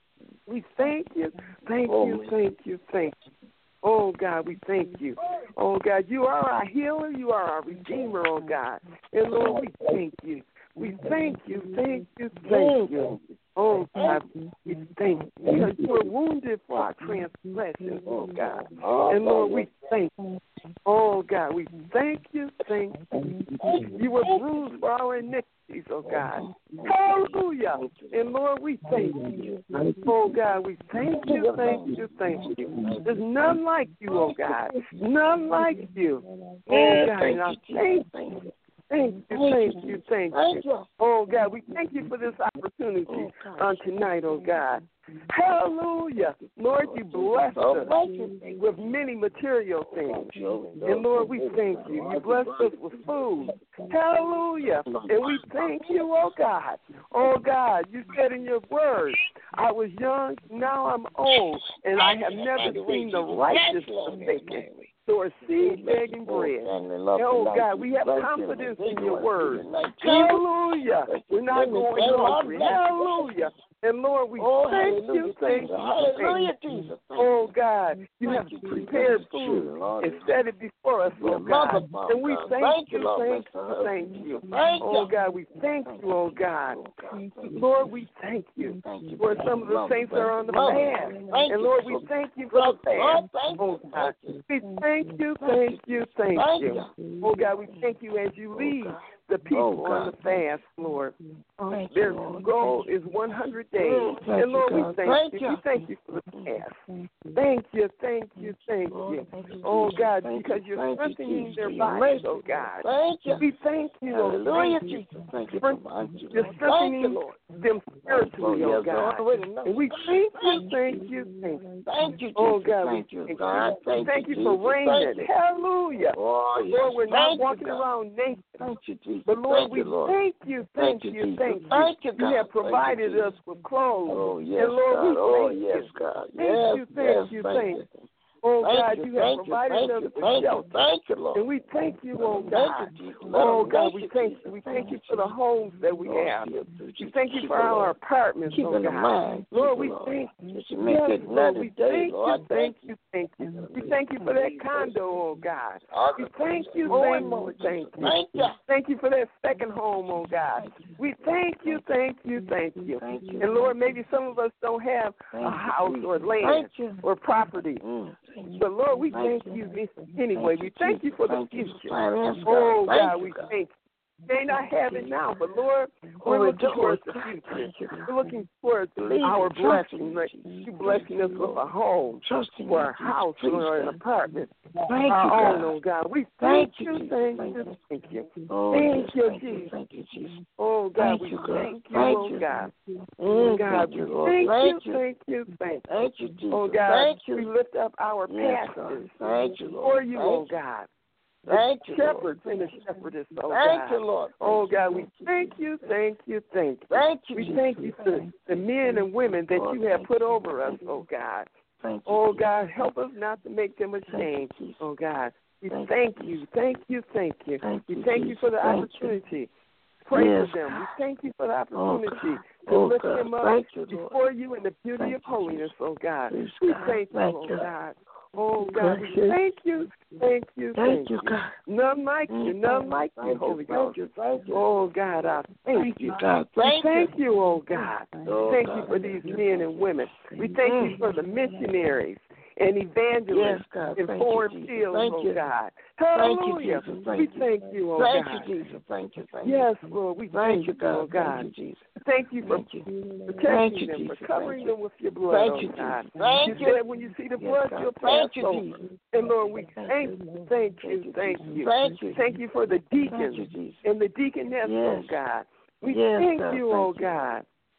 [SPEAKER 4] We thank you, thank you, thank you, thank you. Oh, God, we thank you. Oh, God, you are our healer. You are our redeemer, oh, God. And, Lord, we thank you. We thank you, thank you, thank you. Oh, God, we thank you because you were wounded for our transgressions, oh, God. And, Lord, we thank you. Oh, God, we thank you, thank you. You were bruised for our iniquities, oh, God. Hallelujah. And, Lord, we thank you. Oh, God, we thank you, thank you, thank you. There's none like you, oh, God. None like you. Oh, God, and I thank you. Thank you, thank you, thank you. Oh, God, we thank you for this opportunity on tonight, oh, God. Hallelujah. Lord, you blessed us with many material things. And, Lord, we thank you. You blessed us with food. Hallelujah. And we thank you, oh, God. Oh, God, you said in your word, I was young, now I'm old, and I have never seen the righteous forsaken, or seed begging bread. Oh, God, we have confidence in your word. Hallelujah. We're not going hungry. Hallelujah. And, Lord, we
[SPEAKER 5] Oh,
[SPEAKER 4] thank
[SPEAKER 5] hallelujah,
[SPEAKER 4] you, thank
[SPEAKER 5] Jesus.
[SPEAKER 4] you.
[SPEAKER 5] Hallelujah,
[SPEAKER 4] thank you.
[SPEAKER 5] Jesus.
[SPEAKER 4] Oh, God, you have
[SPEAKER 5] you,
[SPEAKER 4] prepared
[SPEAKER 5] Jesus.
[SPEAKER 4] food
[SPEAKER 5] Lord.
[SPEAKER 4] and set it before us, oh, God. And we thank
[SPEAKER 5] Thank you,
[SPEAKER 4] you,
[SPEAKER 5] Lord.
[SPEAKER 4] thank you, thank you. Oh, God, we thank you, oh, God. Lord, we thank you. For some of the saints are on the fast. And, Lord, we thank you for the fast. Oh, God. We thank you, thank you, thank you. Oh, God, we thank you as you lead the people on the fast, Lord. Oh, their goal is one hundred days. And, Lord, we thank you. We thank you for the fast. Thank you, thank you, thank you. Oh, God, because you're strengthening their bodies, oh, God. We thank you, oh,
[SPEAKER 5] Hallelujah,
[SPEAKER 4] thank you.
[SPEAKER 5] Jesus. Thank you.
[SPEAKER 4] You're strengthening them spiritually, oh, God. And we thank you, thank you, thank you.
[SPEAKER 5] Thank you, Jesus.
[SPEAKER 4] Oh, God, we
[SPEAKER 5] thank you,
[SPEAKER 4] thank
[SPEAKER 5] God.
[SPEAKER 4] you. Thank you for raiment. Hallelujah.
[SPEAKER 5] Oh, yes.
[SPEAKER 4] Lord, we're not
[SPEAKER 5] Thank
[SPEAKER 4] walking
[SPEAKER 5] you,
[SPEAKER 4] around naked.
[SPEAKER 5] Thank you, Jesus.
[SPEAKER 4] But, Lord,
[SPEAKER 5] thank
[SPEAKER 4] we
[SPEAKER 5] you, Lord.
[SPEAKER 4] thank you, thank,
[SPEAKER 5] Thank you,
[SPEAKER 4] you,
[SPEAKER 5] Jesus.
[SPEAKER 4] thank you.
[SPEAKER 5] Thank you, God.
[SPEAKER 4] You have provided
[SPEAKER 5] Thank you,
[SPEAKER 4] us with clothes.
[SPEAKER 5] Oh, yes,
[SPEAKER 4] and, Lord,
[SPEAKER 5] God.
[SPEAKER 4] we
[SPEAKER 5] Oh,
[SPEAKER 4] thank
[SPEAKER 5] yes,
[SPEAKER 4] you.
[SPEAKER 5] God.
[SPEAKER 4] Thank
[SPEAKER 5] yes,
[SPEAKER 4] you, thank
[SPEAKER 5] yes,
[SPEAKER 4] you,
[SPEAKER 5] thank
[SPEAKER 4] thank
[SPEAKER 5] you.
[SPEAKER 4] you. Oh,
[SPEAKER 5] thank
[SPEAKER 4] God,
[SPEAKER 5] you,
[SPEAKER 4] you have
[SPEAKER 5] thank
[SPEAKER 4] provided
[SPEAKER 5] you,
[SPEAKER 4] us
[SPEAKER 5] thank
[SPEAKER 4] with
[SPEAKER 5] you,
[SPEAKER 4] shelter.
[SPEAKER 5] Thank you, Lord.
[SPEAKER 4] And we thank you, oh,
[SPEAKER 5] Thank
[SPEAKER 4] God.
[SPEAKER 5] you, Jesus.
[SPEAKER 4] Oh, God, we
[SPEAKER 5] you,
[SPEAKER 4] thank
[SPEAKER 5] Jesus.
[SPEAKER 4] you. We
[SPEAKER 5] Thank
[SPEAKER 4] thank you
[SPEAKER 5] you
[SPEAKER 4] for the homes that we
[SPEAKER 5] Lord,
[SPEAKER 4] have.
[SPEAKER 5] keep-
[SPEAKER 4] We
[SPEAKER 5] keep-
[SPEAKER 4] thank you
[SPEAKER 5] keep
[SPEAKER 4] for
[SPEAKER 5] it,
[SPEAKER 4] our
[SPEAKER 5] Lord.
[SPEAKER 4] apartments,
[SPEAKER 5] Keep
[SPEAKER 4] oh,
[SPEAKER 5] in the
[SPEAKER 4] God.
[SPEAKER 5] mind.
[SPEAKER 4] Lord,
[SPEAKER 5] Keep
[SPEAKER 4] we
[SPEAKER 5] it, Lord.
[SPEAKER 4] thank you.
[SPEAKER 5] Just make
[SPEAKER 4] Yes,
[SPEAKER 5] it
[SPEAKER 4] Lord,
[SPEAKER 5] another
[SPEAKER 4] we
[SPEAKER 5] day,
[SPEAKER 4] thank
[SPEAKER 5] Lord.
[SPEAKER 4] you, thank you, thank you. We thank you for that condo, oh, God. We thank you,
[SPEAKER 5] More
[SPEAKER 4] thank
[SPEAKER 5] and more,
[SPEAKER 4] you, thank you.
[SPEAKER 5] Thank you.
[SPEAKER 4] Thank you for that second home, oh, God. We thank you, thank you, thank you.
[SPEAKER 5] Thank you.
[SPEAKER 4] And, Lord, maybe some of us don't have
[SPEAKER 5] Thank
[SPEAKER 4] a
[SPEAKER 5] you,
[SPEAKER 4] house or
[SPEAKER 5] Jesus.
[SPEAKER 4] land
[SPEAKER 5] Thank you.
[SPEAKER 4] or property.
[SPEAKER 5] Mm, thank you.
[SPEAKER 4] But, Lord, we
[SPEAKER 5] Thank
[SPEAKER 4] thank
[SPEAKER 5] you.
[SPEAKER 4] you anyway. We thank you for the
[SPEAKER 5] Thank you
[SPEAKER 4] future.
[SPEAKER 5] finance, God.
[SPEAKER 4] Oh,
[SPEAKER 5] Thank
[SPEAKER 4] God,
[SPEAKER 5] you,
[SPEAKER 4] we
[SPEAKER 5] God.
[SPEAKER 4] thank you. May not have it now, but, Lord, we're
[SPEAKER 5] Oh,
[SPEAKER 4] looking
[SPEAKER 5] Lord,
[SPEAKER 4] towards the
[SPEAKER 5] God.
[SPEAKER 4] future.
[SPEAKER 5] Thank you, God.
[SPEAKER 4] We're looking towards
[SPEAKER 5] Believe
[SPEAKER 4] our
[SPEAKER 5] and trust
[SPEAKER 4] blessing.
[SPEAKER 5] in
[SPEAKER 4] Like
[SPEAKER 5] Jesus.
[SPEAKER 4] you blessing us with a home,
[SPEAKER 5] Trusting
[SPEAKER 4] or
[SPEAKER 5] you,
[SPEAKER 4] a house,
[SPEAKER 5] Jesus.
[SPEAKER 4] or an
[SPEAKER 5] Please,
[SPEAKER 4] apartment.
[SPEAKER 5] Thank
[SPEAKER 4] our
[SPEAKER 5] you,
[SPEAKER 4] own,
[SPEAKER 5] God.
[SPEAKER 4] oh, God. We
[SPEAKER 5] Thank
[SPEAKER 4] thank
[SPEAKER 5] you,
[SPEAKER 4] you,
[SPEAKER 5] Jesus.
[SPEAKER 4] thank
[SPEAKER 5] Thank
[SPEAKER 4] you,
[SPEAKER 5] you.
[SPEAKER 4] thank you.
[SPEAKER 5] Oh,
[SPEAKER 4] Thank
[SPEAKER 5] yes,
[SPEAKER 4] you,
[SPEAKER 5] thank you,
[SPEAKER 4] Jesus.
[SPEAKER 5] thank you, Jesus.
[SPEAKER 4] Oh, God,
[SPEAKER 5] Thank
[SPEAKER 4] we
[SPEAKER 5] you, God.
[SPEAKER 4] thank you,
[SPEAKER 5] Thank
[SPEAKER 4] oh,
[SPEAKER 5] you.
[SPEAKER 4] God.
[SPEAKER 5] Mm,
[SPEAKER 4] Oh, God,
[SPEAKER 5] thank
[SPEAKER 4] we
[SPEAKER 5] you, Lord.
[SPEAKER 4] thank
[SPEAKER 5] Thank
[SPEAKER 4] you,
[SPEAKER 5] you.
[SPEAKER 4] thank you, thank you.
[SPEAKER 5] Thank you, Jesus.
[SPEAKER 4] Oh, God,
[SPEAKER 5] Thank you.
[SPEAKER 4] we lift up our
[SPEAKER 5] Yes,
[SPEAKER 4] pastors
[SPEAKER 5] God. Thank you, Lord.
[SPEAKER 4] for you,
[SPEAKER 5] Thank
[SPEAKER 4] oh,
[SPEAKER 5] you.
[SPEAKER 4] God.
[SPEAKER 5] Thank you, Lord.
[SPEAKER 4] Shepherds and the shepherdess, oh,
[SPEAKER 5] Thank
[SPEAKER 4] God.
[SPEAKER 5] you, Lord.
[SPEAKER 4] Oh,
[SPEAKER 5] Thank
[SPEAKER 4] God,
[SPEAKER 5] you.
[SPEAKER 4] we thank you, thank you, thank you.
[SPEAKER 5] Thank you,
[SPEAKER 4] We
[SPEAKER 5] Jesus.
[SPEAKER 4] thank you for the men and women that
[SPEAKER 5] Lord,
[SPEAKER 4] you have
[SPEAKER 5] thank
[SPEAKER 4] put
[SPEAKER 5] you.
[SPEAKER 4] over us,
[SPEAKER 5] Thank you.
[SPEAKER 4] oh, God.
[SPEAKER 5] Thank you.
[SPEAKER 4] Oh,
[SPEAKER 5] Jesus.
[SPEAKER 4] God, help us not to make them ashamed,
[SPEAKER 5] Jesus.
[SPEAKER 4] oh, God. We
[SPEAKER 5] Thank
[SPEAKER 4] thank
[SPEAKER 5] you.
[SPEAKER 4] you, thank you, thank you.
[SPEAKER 5] Thank
[SPEAKER 4] We
[SPEAKER 5] you,
[SPEAKER 4] thank you for the
[SPEAKER 5] Jesus. Thank you.
[SPEAKER 4] opportunity. Pray
[SPEAKER 5] Yes,
[SPEAKER 4] for them. We
[SPEAKER 5] God.
[SPEAKER 4] thank you for the
[SPEAKER 5] Oh,
[SPEAKER 4] opportunity
[SPEAKER 5] God.
[SPEAKER 4] to
[SPEAKER 5] Oh,
[SPEAKER 4] lift
[SPEAKER 5] God.
[SPEAKER 4] them up
[SPEAKER 5] Thank you, Lord.
[SPEAKER 4] before you in the beauty
[SPEAKER 5] Thank
[SPEAKER 4] of
[SPEAKER 5] you,
[SPEAKER 4] holiness, oh, God.
[SPEAKER 5] Please,
[SPEAKER 4] We
[SPEAKER 5] God.
[SPEAKER 4] thank you,
[SPEAKER 5] Thank
[SPEAKER 4] oh,
[SPEAKER 5] you.
[SPEAKER 4] God. Oh,
[SPEAKER 5] Thank
[SPEAKER 4] God, we
[SPEAKER 5] you.
[SPEAKER 4] thank you, thank you,
[SPEAKER 5] Thank
[SPEAKER 4] thank
[SPEAKER 5] you,
[SPEAKER 4] you.
[SPEAKER 5] God.
[SPEAKER 4] None like you, none like you,
[SPEAKER 5] Thank
[SPEAKER 4] Holy
[SPEAKER 5] Thank
[SPEAKER 4] Ghost.
[SPEAKER 5] you. Thank you.
[SPEAKER 4] Oh, God, I thank
[SPEAKER 5] Thank
[SPEAKER 4] you.
[SPEAKER 5] you, God.
[SPEAKER 4] We
[SPEAKER 5] Thank
[SPEAKER 4] thank
[SPEAKER 5] you.
[SPEAKER 4] you, oh, God.
[SPEAKER 5] Oh,
[SPEAKER 4] Thank
[SPEAKER 5] God.
[SPEAKER 4] you for these men and women. We thank
[SPEAKER 5] Mm.
[SPEAKER 4] you for the missionaries and evangelists
[SPEAKER 5] Yes, God.
[SPEAKER 4] in
[SPEAKER 5] Thank you,
[SPEAKER 4] foreign
[SPEAKER 5] Jesus.
[SPEAKER 4] fields,
[SPEAKER 5] Thank
[SPEAKER 4] oh,
[SPEAKER 5] you.
[SPEAKER 4] God.
[SPEAKER 5] Thank you,
[SPEAKER 4] Hallelujah.
[SPEAKER 5] Jesus. Thank
[SPEAKER 4] We
[SPEAKER 5] you.
[SPEAKER 4] thank you, oh,
[SPEAKER 5] Thank
[SPEAKER 4] God.
[SPEAKER 5] you, Jesus. Thank you. Thank you.
[SPEAKER 4] Yes, Lord, we
[SPEAKER 5] Thank
[SPEAKER 4] thank
[SPEAKER 5] you, God.
[SPEAKER 4] oh, God.
[SPEAKER 5] Thank you, Jesus.
[SPEAKER 4] Thank you for
[SPEAKER 5] Thank you.
[SPEAKER 4] protecting
[SPEAKER 5] Thank you,
[SPEAKER 4] them,
[SPEAKER 5] Jesus.
[SPEAKER 4] for covering
[SPEAKER 5] Thank you.
[SPEAKER 4] them with your blood,
[SPEAKER 5] Thank
[SPEAKER 4] oh,
[SPEAKER 5] you,
[SPEAKER 4] God.
[SPEAKER 5] Jesus. Thank
[SPEAKER 4] you
[SPEAKER 5] you.
[SPEAKER 4] said when you see the
[SPEAKER 5] Yes,
[SPEAKER 4] blood,
[SPEAKER 5] God.
[SPEAKER 4] you'll pass
[SPEAKER 5] Thank you,
[SPEAKER 4] over.
[SPEAKER 5] Jesus.
[SPEAKER 4] And, Lord, we
[SPEAKER 5] Thank
[SPEAKER 4] thank
[SPEAKER 5] you.
[SPEAKER 4] you, thank you, thank you.
[SPEAKER 5] Thank you.
[SPEAKER 4] Thank you for the
[SPEAKER 5] Thank
[SPEAKER 4] deacons
[SPEAKER 5] you, Jesus.
[SPEAKER 4] and the deaconess,
[SPEAKER 5] Yes.
[SPEAKER 4] oh, God. We
[SPEAKER 5] Yes,
[SPEAKER 4] thank
[SPEAKER 5] God.
[SPEAKER 4] you,
[SPEAKER 5] Thank
[SPEAKER 4] oh,
[SPEAKER 5] you.
[SPEAKER 4] God.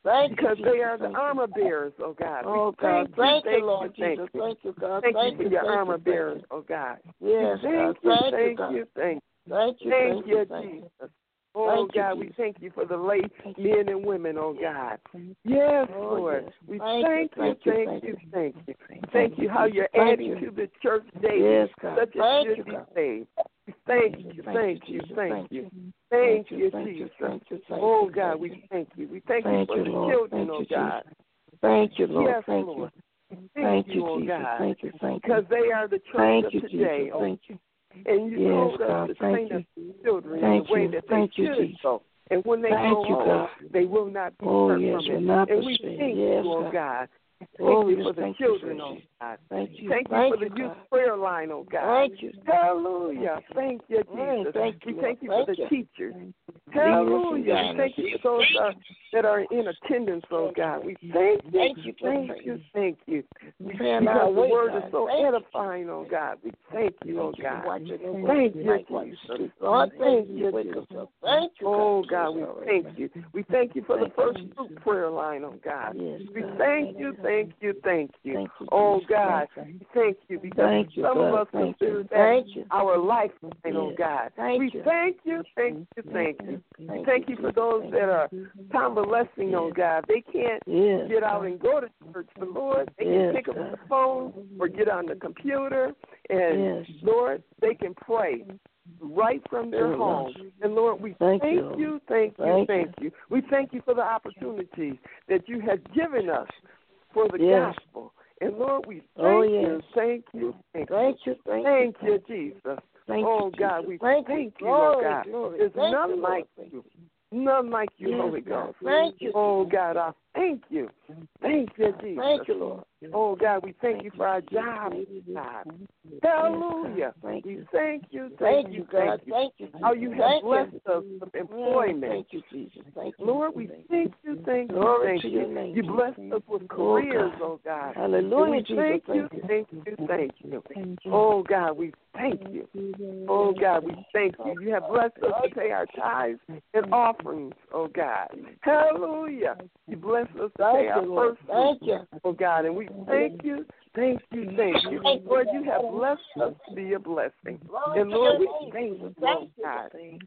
[SPEAKER 5] Thank
[SPEAKER 4] because
[SPEAKER 5] you,
[SPEAKER 4] they
[SPEAKER 5] Jesus.
[SPEAKER 4] are the armor bearers, oh God.
[SPEAKER 5] Oh,
[SPEAKER 4] We
[SPEAKER 5] God.
[SPEAKER 4] Thank,
[SPEAKER 5] Thank
[SPEAKER 4] you,
[SPEAKER 5] you,
[SPEAKER 4] thank
[SPEAKER 5] Lord
[SPEAKER 4] you,
[SPEAKER 5] Jesus.
[SPEAKER 4] thank you.
[SPEAKER 5] Thank you, God.
[SPEAKER 4] Thank,
[SPEAKER 5] Thank
[SPEAKER 4] you for
[SPEAKER 5] you,
[SPEAKER 4] your
[SPEAKER 5] thank
[SPEAKER 4] armor
[SPEAKER 5] you,
[SPEAKER 4] bearers,
[SPEAKER 5] thank you.
[SPEAKER 4] oh God.
[SPEAKER 5] Yes,
[SPEAKER 4] Thank
[SPEAKER 5] God.
[SPEAKER 4] you,
[SPEAKER 5] Thank you,
[SPEAKER 4] thank
[SPEAKER 5] God.
[SPEAKER 4] you, thank you.
[SPEAKER 5] Thank you,
[SPEAKER 4] Thank
[SPEAKER 5] thank
[SPEAKER 4] you,
[SPEAKER 5] you, thank you.
[SPEAKER 4] Jesus. Oh,
[SPEAKER 5] Thank you,
[SPEAKER 4] God, we
[SPEAKER 5] Jesus.
[SPEAKER 4] thank you for the late
[SPEAKER 5] Thank you.
[SPEAKER 4] men and women, oh, God. Yes,
[SPEAKER 5] Oh,
[SPEAKER 4] Lord.
[SPEAKER 5] yes.
[SPEAKER 4] We
[SPEAKER 5] Thank
[SPEAKER 4] thank
[SPEAKER 5] you,
[SPEAKER 4] you,
[SPEAKER 5] thank you,
[SPEAKER 4] thank
[SPEAKER 5] thank
[SPEAKER 4] you,
[SPEAKER 5] you.
[SPEAKER 4] thank you. Thank you how you're
[SPEAKER 5] Thank
[SPEAKER 4] adding
[SPEAKER 5] you.
[SPEAKER 4] to the church daily.
[SPEAKER 5] Yes, God.
[SPEAKER 4] Such as
[SPEAKER 5] Thank
[SPEAKER 4] should
[SPEAKER 5] you,
[SPEAKER 4] be
[SPEAKER 5] God.
[SPEAKER 4] saved. Thank you, thank you,
[SPEAKER 5] Jesus.
[SPEAKER 4] thank
[SPEAKER 5] Thank
[SPEAKER 4] you.
[SPEAKER 5] you.
[SPEAKER 4] Thank
[SPEAKER 5] Thank you,
[SPEAKER 4] you,
[SPEAKER 5] thank you,
[SPEAKER 4] Jesus.
[SPEAKER 5] thank you, thank
[SPEAKER 4] Oh,
[SPEAKER 5] you,
[SPEAKER 4] God,
[SPEAKER 5] thank
[SPEAKER 4] we
[SPEAKER 5] you.
[SPEAKER 4] thank you. We thank you
[SPEAKER 5] Thank
[SPEAKER 4] for
[SPEAKER 5] you,
[SPEAKER 4] the
[SPEAKER 5] Lord.
[SPEAKER 4] children,
[SPEAKER 5] Thank
[SPEAKER 4] oh,
[SPEAKER 5] you,
[SPEAKER 4] God.
[SPEAKER 5] Thank you, Lord.
[SPEAKER 4] Yes,
[SPEAKER 5] Thank
[SPEAKER 4] Lord.
[SPEAKER 5] you.
[SPEAKER 4] Thank,
[SPEAKER 5] Thank
[SPEAKER 4] you,
[SPEAKER 5] you,
[SPEAKER 4] oh,
[SPEAKER 5] Jesus.
[SPEAKER 4] God.
[SPEAKER 5] Thank you, thank you.
[SPEAKER 4] Because they are the church
[SPEAKER 5] Thank
[SPEAKER 4] of
[SPEAKER 5] you,
[SPEAKER 4] today,
[SPEAKER 5] Jesus.
[SPEAKER 4] oh,
[SPEAKER 5] Thank you.
[SPEAKER 4] and you
[SPEAKER 5] Yes,
[SPEAKER 4] told us
[SPEAKER 5] God.
[SPEAKER 4] to
[SPEAKER 5] Thank
[SPEAKER 4] train
[SPEAKER 5] you.
[SPEAKER 4] up children
[SPEAKER 5] Thank
[SPEAKER 4] in the way
[SPEAKER 5] you.
[SPEAKER 4] that they
[SPEAKER 5] Thank you,
[SPEAKER 4] should
[SPEAKER 5] Jesus.
[SPEAKER 4] go. And when they
[SPEAKER 5] Thank
[SPEAKER 4] grow
[SPEAKER 5] you,
[SPEAKER 4] old,
[SPEAKER 5] God.
[SPEAKER 4] they will not be
[SPEAKER 5] Oh,
[SPEAKER 4] hurt
[SPEAKER 5] yes,
[SPEAKER 4] from
[SPEAKER 5] will
[SPEAKER 4] it.
[SPEAKER 5] not
[SPEAKER 4] And we
[SPEAKER 5] persuade.
[SPEAKER 4] thank
[SPEAKER 5] Yes,
[SPEAKER 4] you, oh
[SPEAKER 5] God.
[SPEAKER 4] God. Thank
[SPEAKER 5] Oh,
[SPEAKER 4] you
[SPEAKER 5] yes,
[SPEAKER 4] for the
[SPEAKER 5] thank you,
[SPEAKER 4] children,
[SPEAKER 5] Jesus.
[SPEAKER 4] oh God.
[SPEAKER 5] Thank you.
[SPEAKER 4] Thank you
[SPEAKER 5] Thank
[SPEAKER 4] for the
[SPEAKER 5] you,
[SPEAKER 4] youth
[SPEAKER 5] God.
[SPEAKER 4] prayer line, oh God.
[SPEAKER 5] Thank you.
[SPEAKER 4] Hallelujah. Thank you,
[SPEAKER 5] Mm,
[SPEAKER 4] Jesus.
[SPEAKER 5] thank
[SPEAKER 4] We
[SPEAKER 5] you,
[SPEAKER 4] thank you
[SPEAKER 5] Lord.
[SPEAKER 4] for the
[SPEAKER 5] Thank you.
[SPEAKER 4] teachers.
[SPEAKER 5] Lead us and
[SPEAKER 4] Hallelujah.
[SPEAKER 5] guide
[SPEAKER 4] We thank
[SPEAKER 5] us.
[SPEAKER 4] you for those uh, that are in attendance, oh God. We thank you.
[SPEAKER 5] Thank you for
[SPEAKER 4] Thank
[SPEAKER 5] praying.
[SPEAKER 4] you. Thank you. We,
[SPEAKER 5] Praying our
[SPEAKER 4] because the
[SPEAKER 5] way,
[SPEAKER 4] word
[SPEAKER 5] God.
[SPEAKER 4] is so
[SPEAKER 5] Thank you.
[SPEAKER 4] edifying, oh God. We thank you, oh
[SPEAKER 5] Thank you for
[SPEAKER 4] God.
[SPEAKER 5] watching over
[SPEAKER 4] Thank
[SPEAKER 5] us
[SPEAKER 4] you,
[SPEAKER 5] tonight while you
[SPEAKER 4] Jesus.
[SPEAKER 5] sleep. Lord, thank
[SPEAKER 4] Thank
[SPEAKER 5] you.
[SPEAKER 4] you,
[SPEAKER 5] Wake
[SPEAKER 4] Jesus.
[SPEAKER 5] us up. Thank you,
[SPEAKER 4] Oh,
[SPEAKER 5] God.
[SPEAKER 4] God, we thank you. We thank you for the
[SPEAKER 5] Thank you,
[SPEAKER 4] first
[SPEAKER 5] Jesus.
[SPEAKER 4] fruit prayer line, oh, God.
[SPEAKER 5] Yes,
[SPEAKER 4] We
[SPEAKER 5] God.
[SPEAKER 4] thank you, thank you, thank you.
[SPEAKER 5] Thank you,
[SPEAKER 4] Oh,
[SPEAKER 5] Jesus.
[SPEAKER 4] God, thank you because
[SPEAKER 5] Thank you,
[SPEAKER 4] some of
[SPEAKER 5] God.
[SPEAKER 4] us
[SPEAKER 5] Thank
[SPEAKER 4] consider
[SPEAKER 5] you.
[SPEAKER 4] that
[SPEAKER 5] Thank you.
[SPEAKER 4] our lifeline, oh,
[SPEAKER 5] Yes.
[SPEAKER 4] God.
[SPEAKER 5] Thank
[SPEAKER 4] We
[SPEAKER 5] you.
[SPEAKER 4] thank you, thank you, thank you.
[SPEAKER 5] Thank
[SPEAKER 4] Thank
[SPEAKER 5] you,
[SPEAKER 4] you for
[SPEAKER 5] Jesus.
[SPEAKER 4] those
[SPEAKER 5] Thank
[SPEAKER 4] that are
[SPEAKER 5] you.
[SPEAKER 4] convalescing, oh,
[SPEAKER 5] Yes.
[SPEAKER 4] God. They can't
[SPEAKER 5] Yes,
[SPEAKER 4] get out
[SPEAKER 5] God.
[SPEAKER 4] and go to church, but, Lord, they
[SPEAKER 5] Yes,
[SPEAKER 4] can pick up
[SPEAKER 5] God.
[SPEAKER 4] the phone or get on the computer, and,
[SPEAKER 5] Yes.
[SPEAKER 4] Lord, they can pray right from their
[SPEAKER 5] Yes.
[SPEAKER 4] home. And Lord, we
[SPEAKER 5] Thank
[SPEAKER 4] thank
[SPEAKER 5] you.
[SPEAKER 4] you, thank you,
[SPEAKER 5] Thank
[SPEAKER 4] thank you. We thank you for the opportunities that you have given us for the
[SPEAKER 5] Yes.
[SPEAKER 4] gospel. And Lord, we thank
[SPEAKER 5] Oh,
[SPEAKER 4] you,
[SPEAKER 5] yes.
[SPEAKER 4] thank you, thank you.
[SPEAKER 5] Thank you. Thank,
[SPEAKER 4] Thank
[SPEAKER 5] you.
[SPEAKER 4] you, Jesus.
[SPEAKER 5] Thank
[SPEAKER 4] Oh,
[SPEAKER 5] you,
[SPEAKER 4] God,
[SPEAKER 5] Jesus.
[SPEAKER 4] we
[SPEAKER 5] thank,
[SPEAKER 4] thank
[SPEAKER 5] you,
[SPEAKER 4] you, oh,
[SPEAKER 5] glory,
[SPEAKER 4] God.
[SPEAKER 5] glory.
[SPEAKER 4] There's
[SPEAKER 5] Thank
[SPEAKER 4] none
[SPEAKER 5] you,
[SPEAKER 4] like
[SPEAKER 5] Lord.
[SPEAKER 4] you. None like you,
[SPEAKER 5] Yes,
[SPEAKER 4] Holy
[SPEAKER 5] God.
[SPEAKER 4] Ghost.
[SPEAKER 5] Thank you.
[SPEAKER 4] Oh, God, I thank you. Thank you, Jesus.
[SPEAKER 5] Thank you, Lord.
[SPEAKER 4] Oh, God, we thank you for our jobs, God. Hallelujah.
[SPEAKER 5] Thank
[SPEAKER 4] We
[SPEAKER 5] you.
[SPEAKER 4] thank you, thank
[SPEAKER 5] Thank
[SPEAKER 4] you,
[SPEAKER 5] you, God.
[SPEAKER 4] thank you.
[SPEAKER 5] Thank you.
[SPEAKER 4] How you have
[SPEAKER 5] Thank
[SPEAKER 4] blessed
[SPEAKER 5] you.
[SPEAKER 4] us with employment.
[SPEAKER 5] Thank you, Jesus. Thank you.
[SPEAKER 4] Lord, we thank you, thank you,
[SPEAKER 5] Glory
[SPEAKER 4] thank
[SPEAKER 5] to your
[SPEAKER 4] you.
[SPEAKER 5] name,
[SPEAKER 4] You
[SPEAKER 5] Jesus.
[SPEAKER 4] blessed us with
[SPEAKER 5] Oh,
[SPEAKER 4] careers,
[SPEAKER 5] God.
[SPEAKER 4] oh God.
[SPEAKER 5] Hallelujah,
[SPEAKER 4] And we
[SPEAKER 5] Jesus.
[SPEAKER 4] thank you,
[SPEAKER 5] Thank you.
[SPEAKER 4] thank you, thank you. Oh God, we thank you. Oh God, we thank you. You have blessed us to pay our tithes and offerings, oh God. Hallelujah. You blessed us to
[SPEAKER 5] Thank
[SPEAKER 4] pay
[SPEAKER 5] you,
[SPEAKER 4] our
[SPEAKER 5] Lord.
[SPEAKER 4] first
[SPEAKER 5] Thank
[SPEAKER 4] fruit,
[SPEAKER 5] you.
[SPEAKER 4] oh God. And we thank you, thank you, thank you. Lord, you have blessed us to be a blessing. And Lord, we thank you, oh God.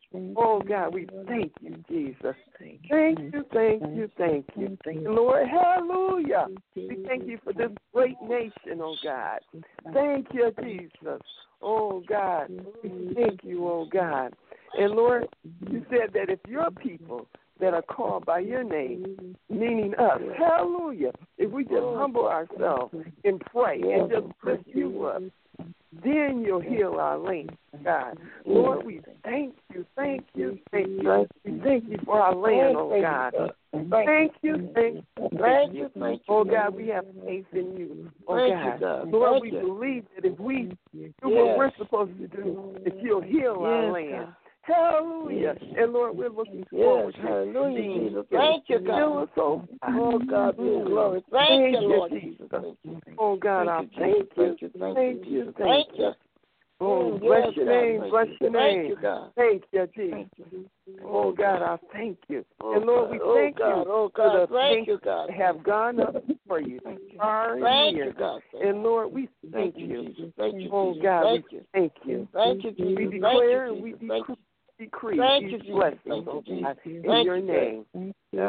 [SPEAKER 4] Oh God, we thank you, Jesus. Thank you, thank you, thank you. And Lord, hallelujah. We thank you for this great nation, oh God. Thank you, Jesus. Oh God, we thank you, oh God. And Lord, you said that if your people that are called by your name, meaning us, hallelujah, if we just humble ourselves and pray and just lift you up, then you'll heal our land, God. Lord, we thank you, thank you, thank you. We thank you for our land, oh God. Thank you, thank you, thank you. Oh God, we have faith in you, oh God. Lord, we believe that if we do what we're supposed to do, that you'll heal our land. Hallelujah. Yes. And Lord, we're looking forward
[SPEAKER 5] yes,
[SPEAKER 4] to
[SPEAKER 5] hallelujah,
[SPEAKER 4] seeing
[SPEAKER 5] Jesus. Thank you, God.
[SPEAKER 4] Oh,
[SPEAKER 5] oh, God, be
[SPEAKER 4] mm.
[SPEAKER 5] glory. Thank,
[SPEAKER 4] thank
[SPEAKER 5] you, Lord
[SPEAKER 4] you,
[SPEAKER 5] Jesus.
[SPEAKER 4] Jesus.
[SPEAKER 5] Thank you.
[SPEAKER 4] Oh, God, I thank you.
[SPEAKER 5] Thank you, thank,
[SPEAKER 4] thank
[SPEAKER 5] you.
[SPEAKER 4] you. Thank you. Oh,
[SPEAKER 5] Mm,
[SPEAKER 4] bless
[SPEAKER 5] yes,
[SPEAKER 4] your
[SPEAKER 5] God,
[SPEAKER 4] name. Bless
[SPEAKER 5] you.
[SPEAKER 4] your
[SPEAKER 5] thank
[SPEAKER 4] name.
[SPEAKER 5] You, God.
[SPEAKER 4] Thank you, Jesus.
[SPEAKER 5] Thank you.
[SPEAKER 4] Oh, God, I thank you.
[SPEAKER 5] Oh,
[SPEAKER 4] and, Lord, we
[SPEAKER 5] God.
[SPEAKER 4] thank
[SPEAKER 5] oh, God.
[SPEAKER 4] you
[SPEAKER 5] oh, God.
[SPEAKER 4] for the
[SPEAKER 5] thank
[SPEAKER 4] things
[SPEAKER 5] you, God.
[SPEAKER 4] that have gone up for you.
[SPEAKER 5] Thank you.
[SPEAKER 4] Far
[SPEAKER 5] Thank
[SPEAKER 4] here.
[SPEAKER 5] you, God. Thank
[SPEAKER 4] and, Lord, we thank,
[SPEAKER 5] thank you.
[SPEAKER 4] you.
[SPEAKER 5] Jesus. Thank you,
[SPEAKER 4] Oh,
[SPEAKER 5] Jesus.
[SPEAKER 4] God,
[SPEAKER 5] thank
[SPEAKER 4] we
[SPEAKER 5] you.
[SPEAKER 4] thank you.
[SPEAKER 5] Thank you, Jesus.
[SPEAKER 4] We declare and we
[SPEAKER 5] you,
[SPEAKER 4] decree. Decree
[SPEAKER 5] Thank you,
[SPEAKER 4] these
[SPEAKER 5] Jesus.
[SPEAKER 4] blessings,
[SPEAKER 5] Thank you,
[SPEAKER 4] oh
[SPEAKER 5] Jesus.
[SPEAKER 4] God, in
[SPEAKER 5] Thank
[SPEAKER 4] your
[SPEAKER 5] you,
[SPEAKER 4] name.
[SPEAKER 5] God.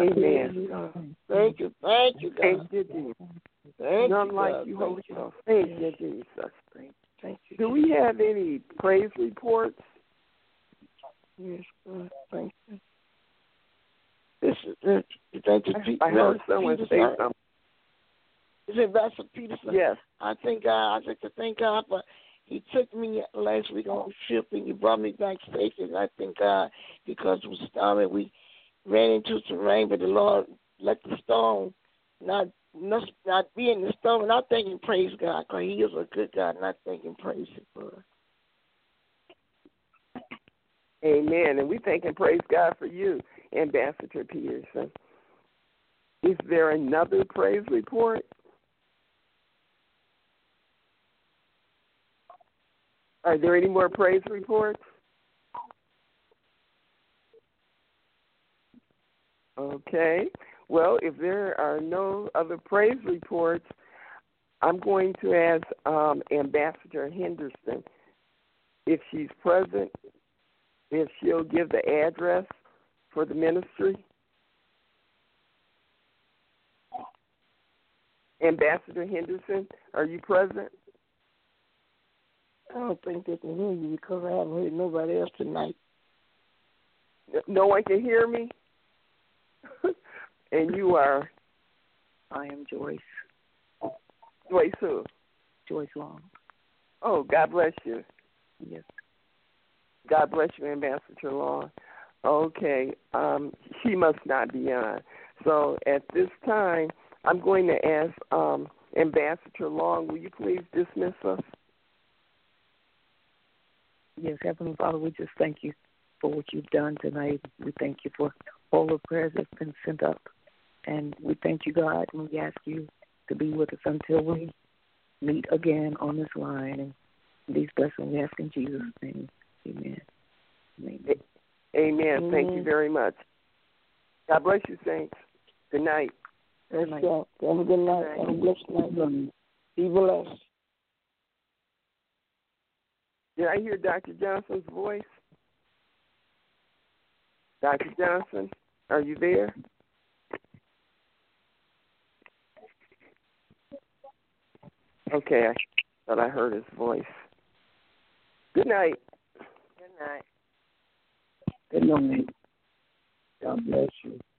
[SPEAKER 4] Amen.
[SPEAKER 5] Thank you. Thank you, God.
[SPEAKER 4] Thank you, Jesus.
[SPEAKER 5] Thank
[SPEAKER 4] None
[SPEAKER 5] you,
[SPEAKER 4] like
[SPEAKER 5] God.
[SPEAKER 4] you,
[SPEAKER 5] Thank
[SPEAKER 4] Holy
[SPEAKER 5] you.
[SPEAKER 4] Ghost. Thank you, Jesus.
[SPEAKER 5] Thank you.
[SPEAKER 4] Do we have any praise reports?
[SPEAKER 5] Yes, God. Thank you. This is uh, thank you, Pete.
[SPEAKER 4] I heard someone say something.
[SPEAKER 5] Is it Pastor Peterson?
[SPEAKER 4] Yes.
[SPEAKER 5] I thank God. I think to thank God for He took me last week on a trip and He brought me back safely. And I thank God because it was stormy. We ran into some rain, but the Lord let the storm not not, not be in the storm. And I thank and praise God because He is a good God. And I thank and praise Him for it.
[SPEAKER 4] Amen. And we thank and praise God for you, Ambassador Peterson. Is there another praise report? Are there any more praise reports? Okay. Well, if there are no other praise reports, I'm going to ask um, Ambassador Henderson if she's present, if she'll give the address for the ministry. Ambassador Henderson, are you present?
[SPEAKER 5] I don't think they can hear you because I haven't heard nobody else tonight.
[SPEAKER 4] No one can hear me? And you are?
[SPEAKER 3] I am Joyce.
[SPEAKER 4] Joyce who?
[SPEAKER 3] Joyce Long.
[SPEAKER 4] Oh, God bless you.
[SPEAKER 3] Yes.
[SPEAKER 4] God bless you, Ambassador Long. Okay, um, she must not be on. So at this time, I'm going to ask um, Ambassador Long, will you please dismiss us?
[SPEAKER 3] Yes, Heavenly Father, we just thank you for what you've done tonight. We thank you for all the prayers that's been sent up. And we thank you, God, and we ask you to be with us until we meet again on this line. And these blessings we ask in Jesus' name. Amen. Amen.
[SPEAKER 4] Amen.
[SPEAKER 5] Amen.
[SPEAKER 4] Thank you very much. God bless you, saints. Good night.
[SPEAKER 5] Good night. Have a good night. Have a blessed night. Be blessed.
[SPEAKER 4] Did I hear Doctor Johnson's voice? Doctor Johnson, are you there? Okay, I thought I heard his voice. Good night.
[SPEAKER 5] Good night.
[SPEAKER 6] Good night. God bless you.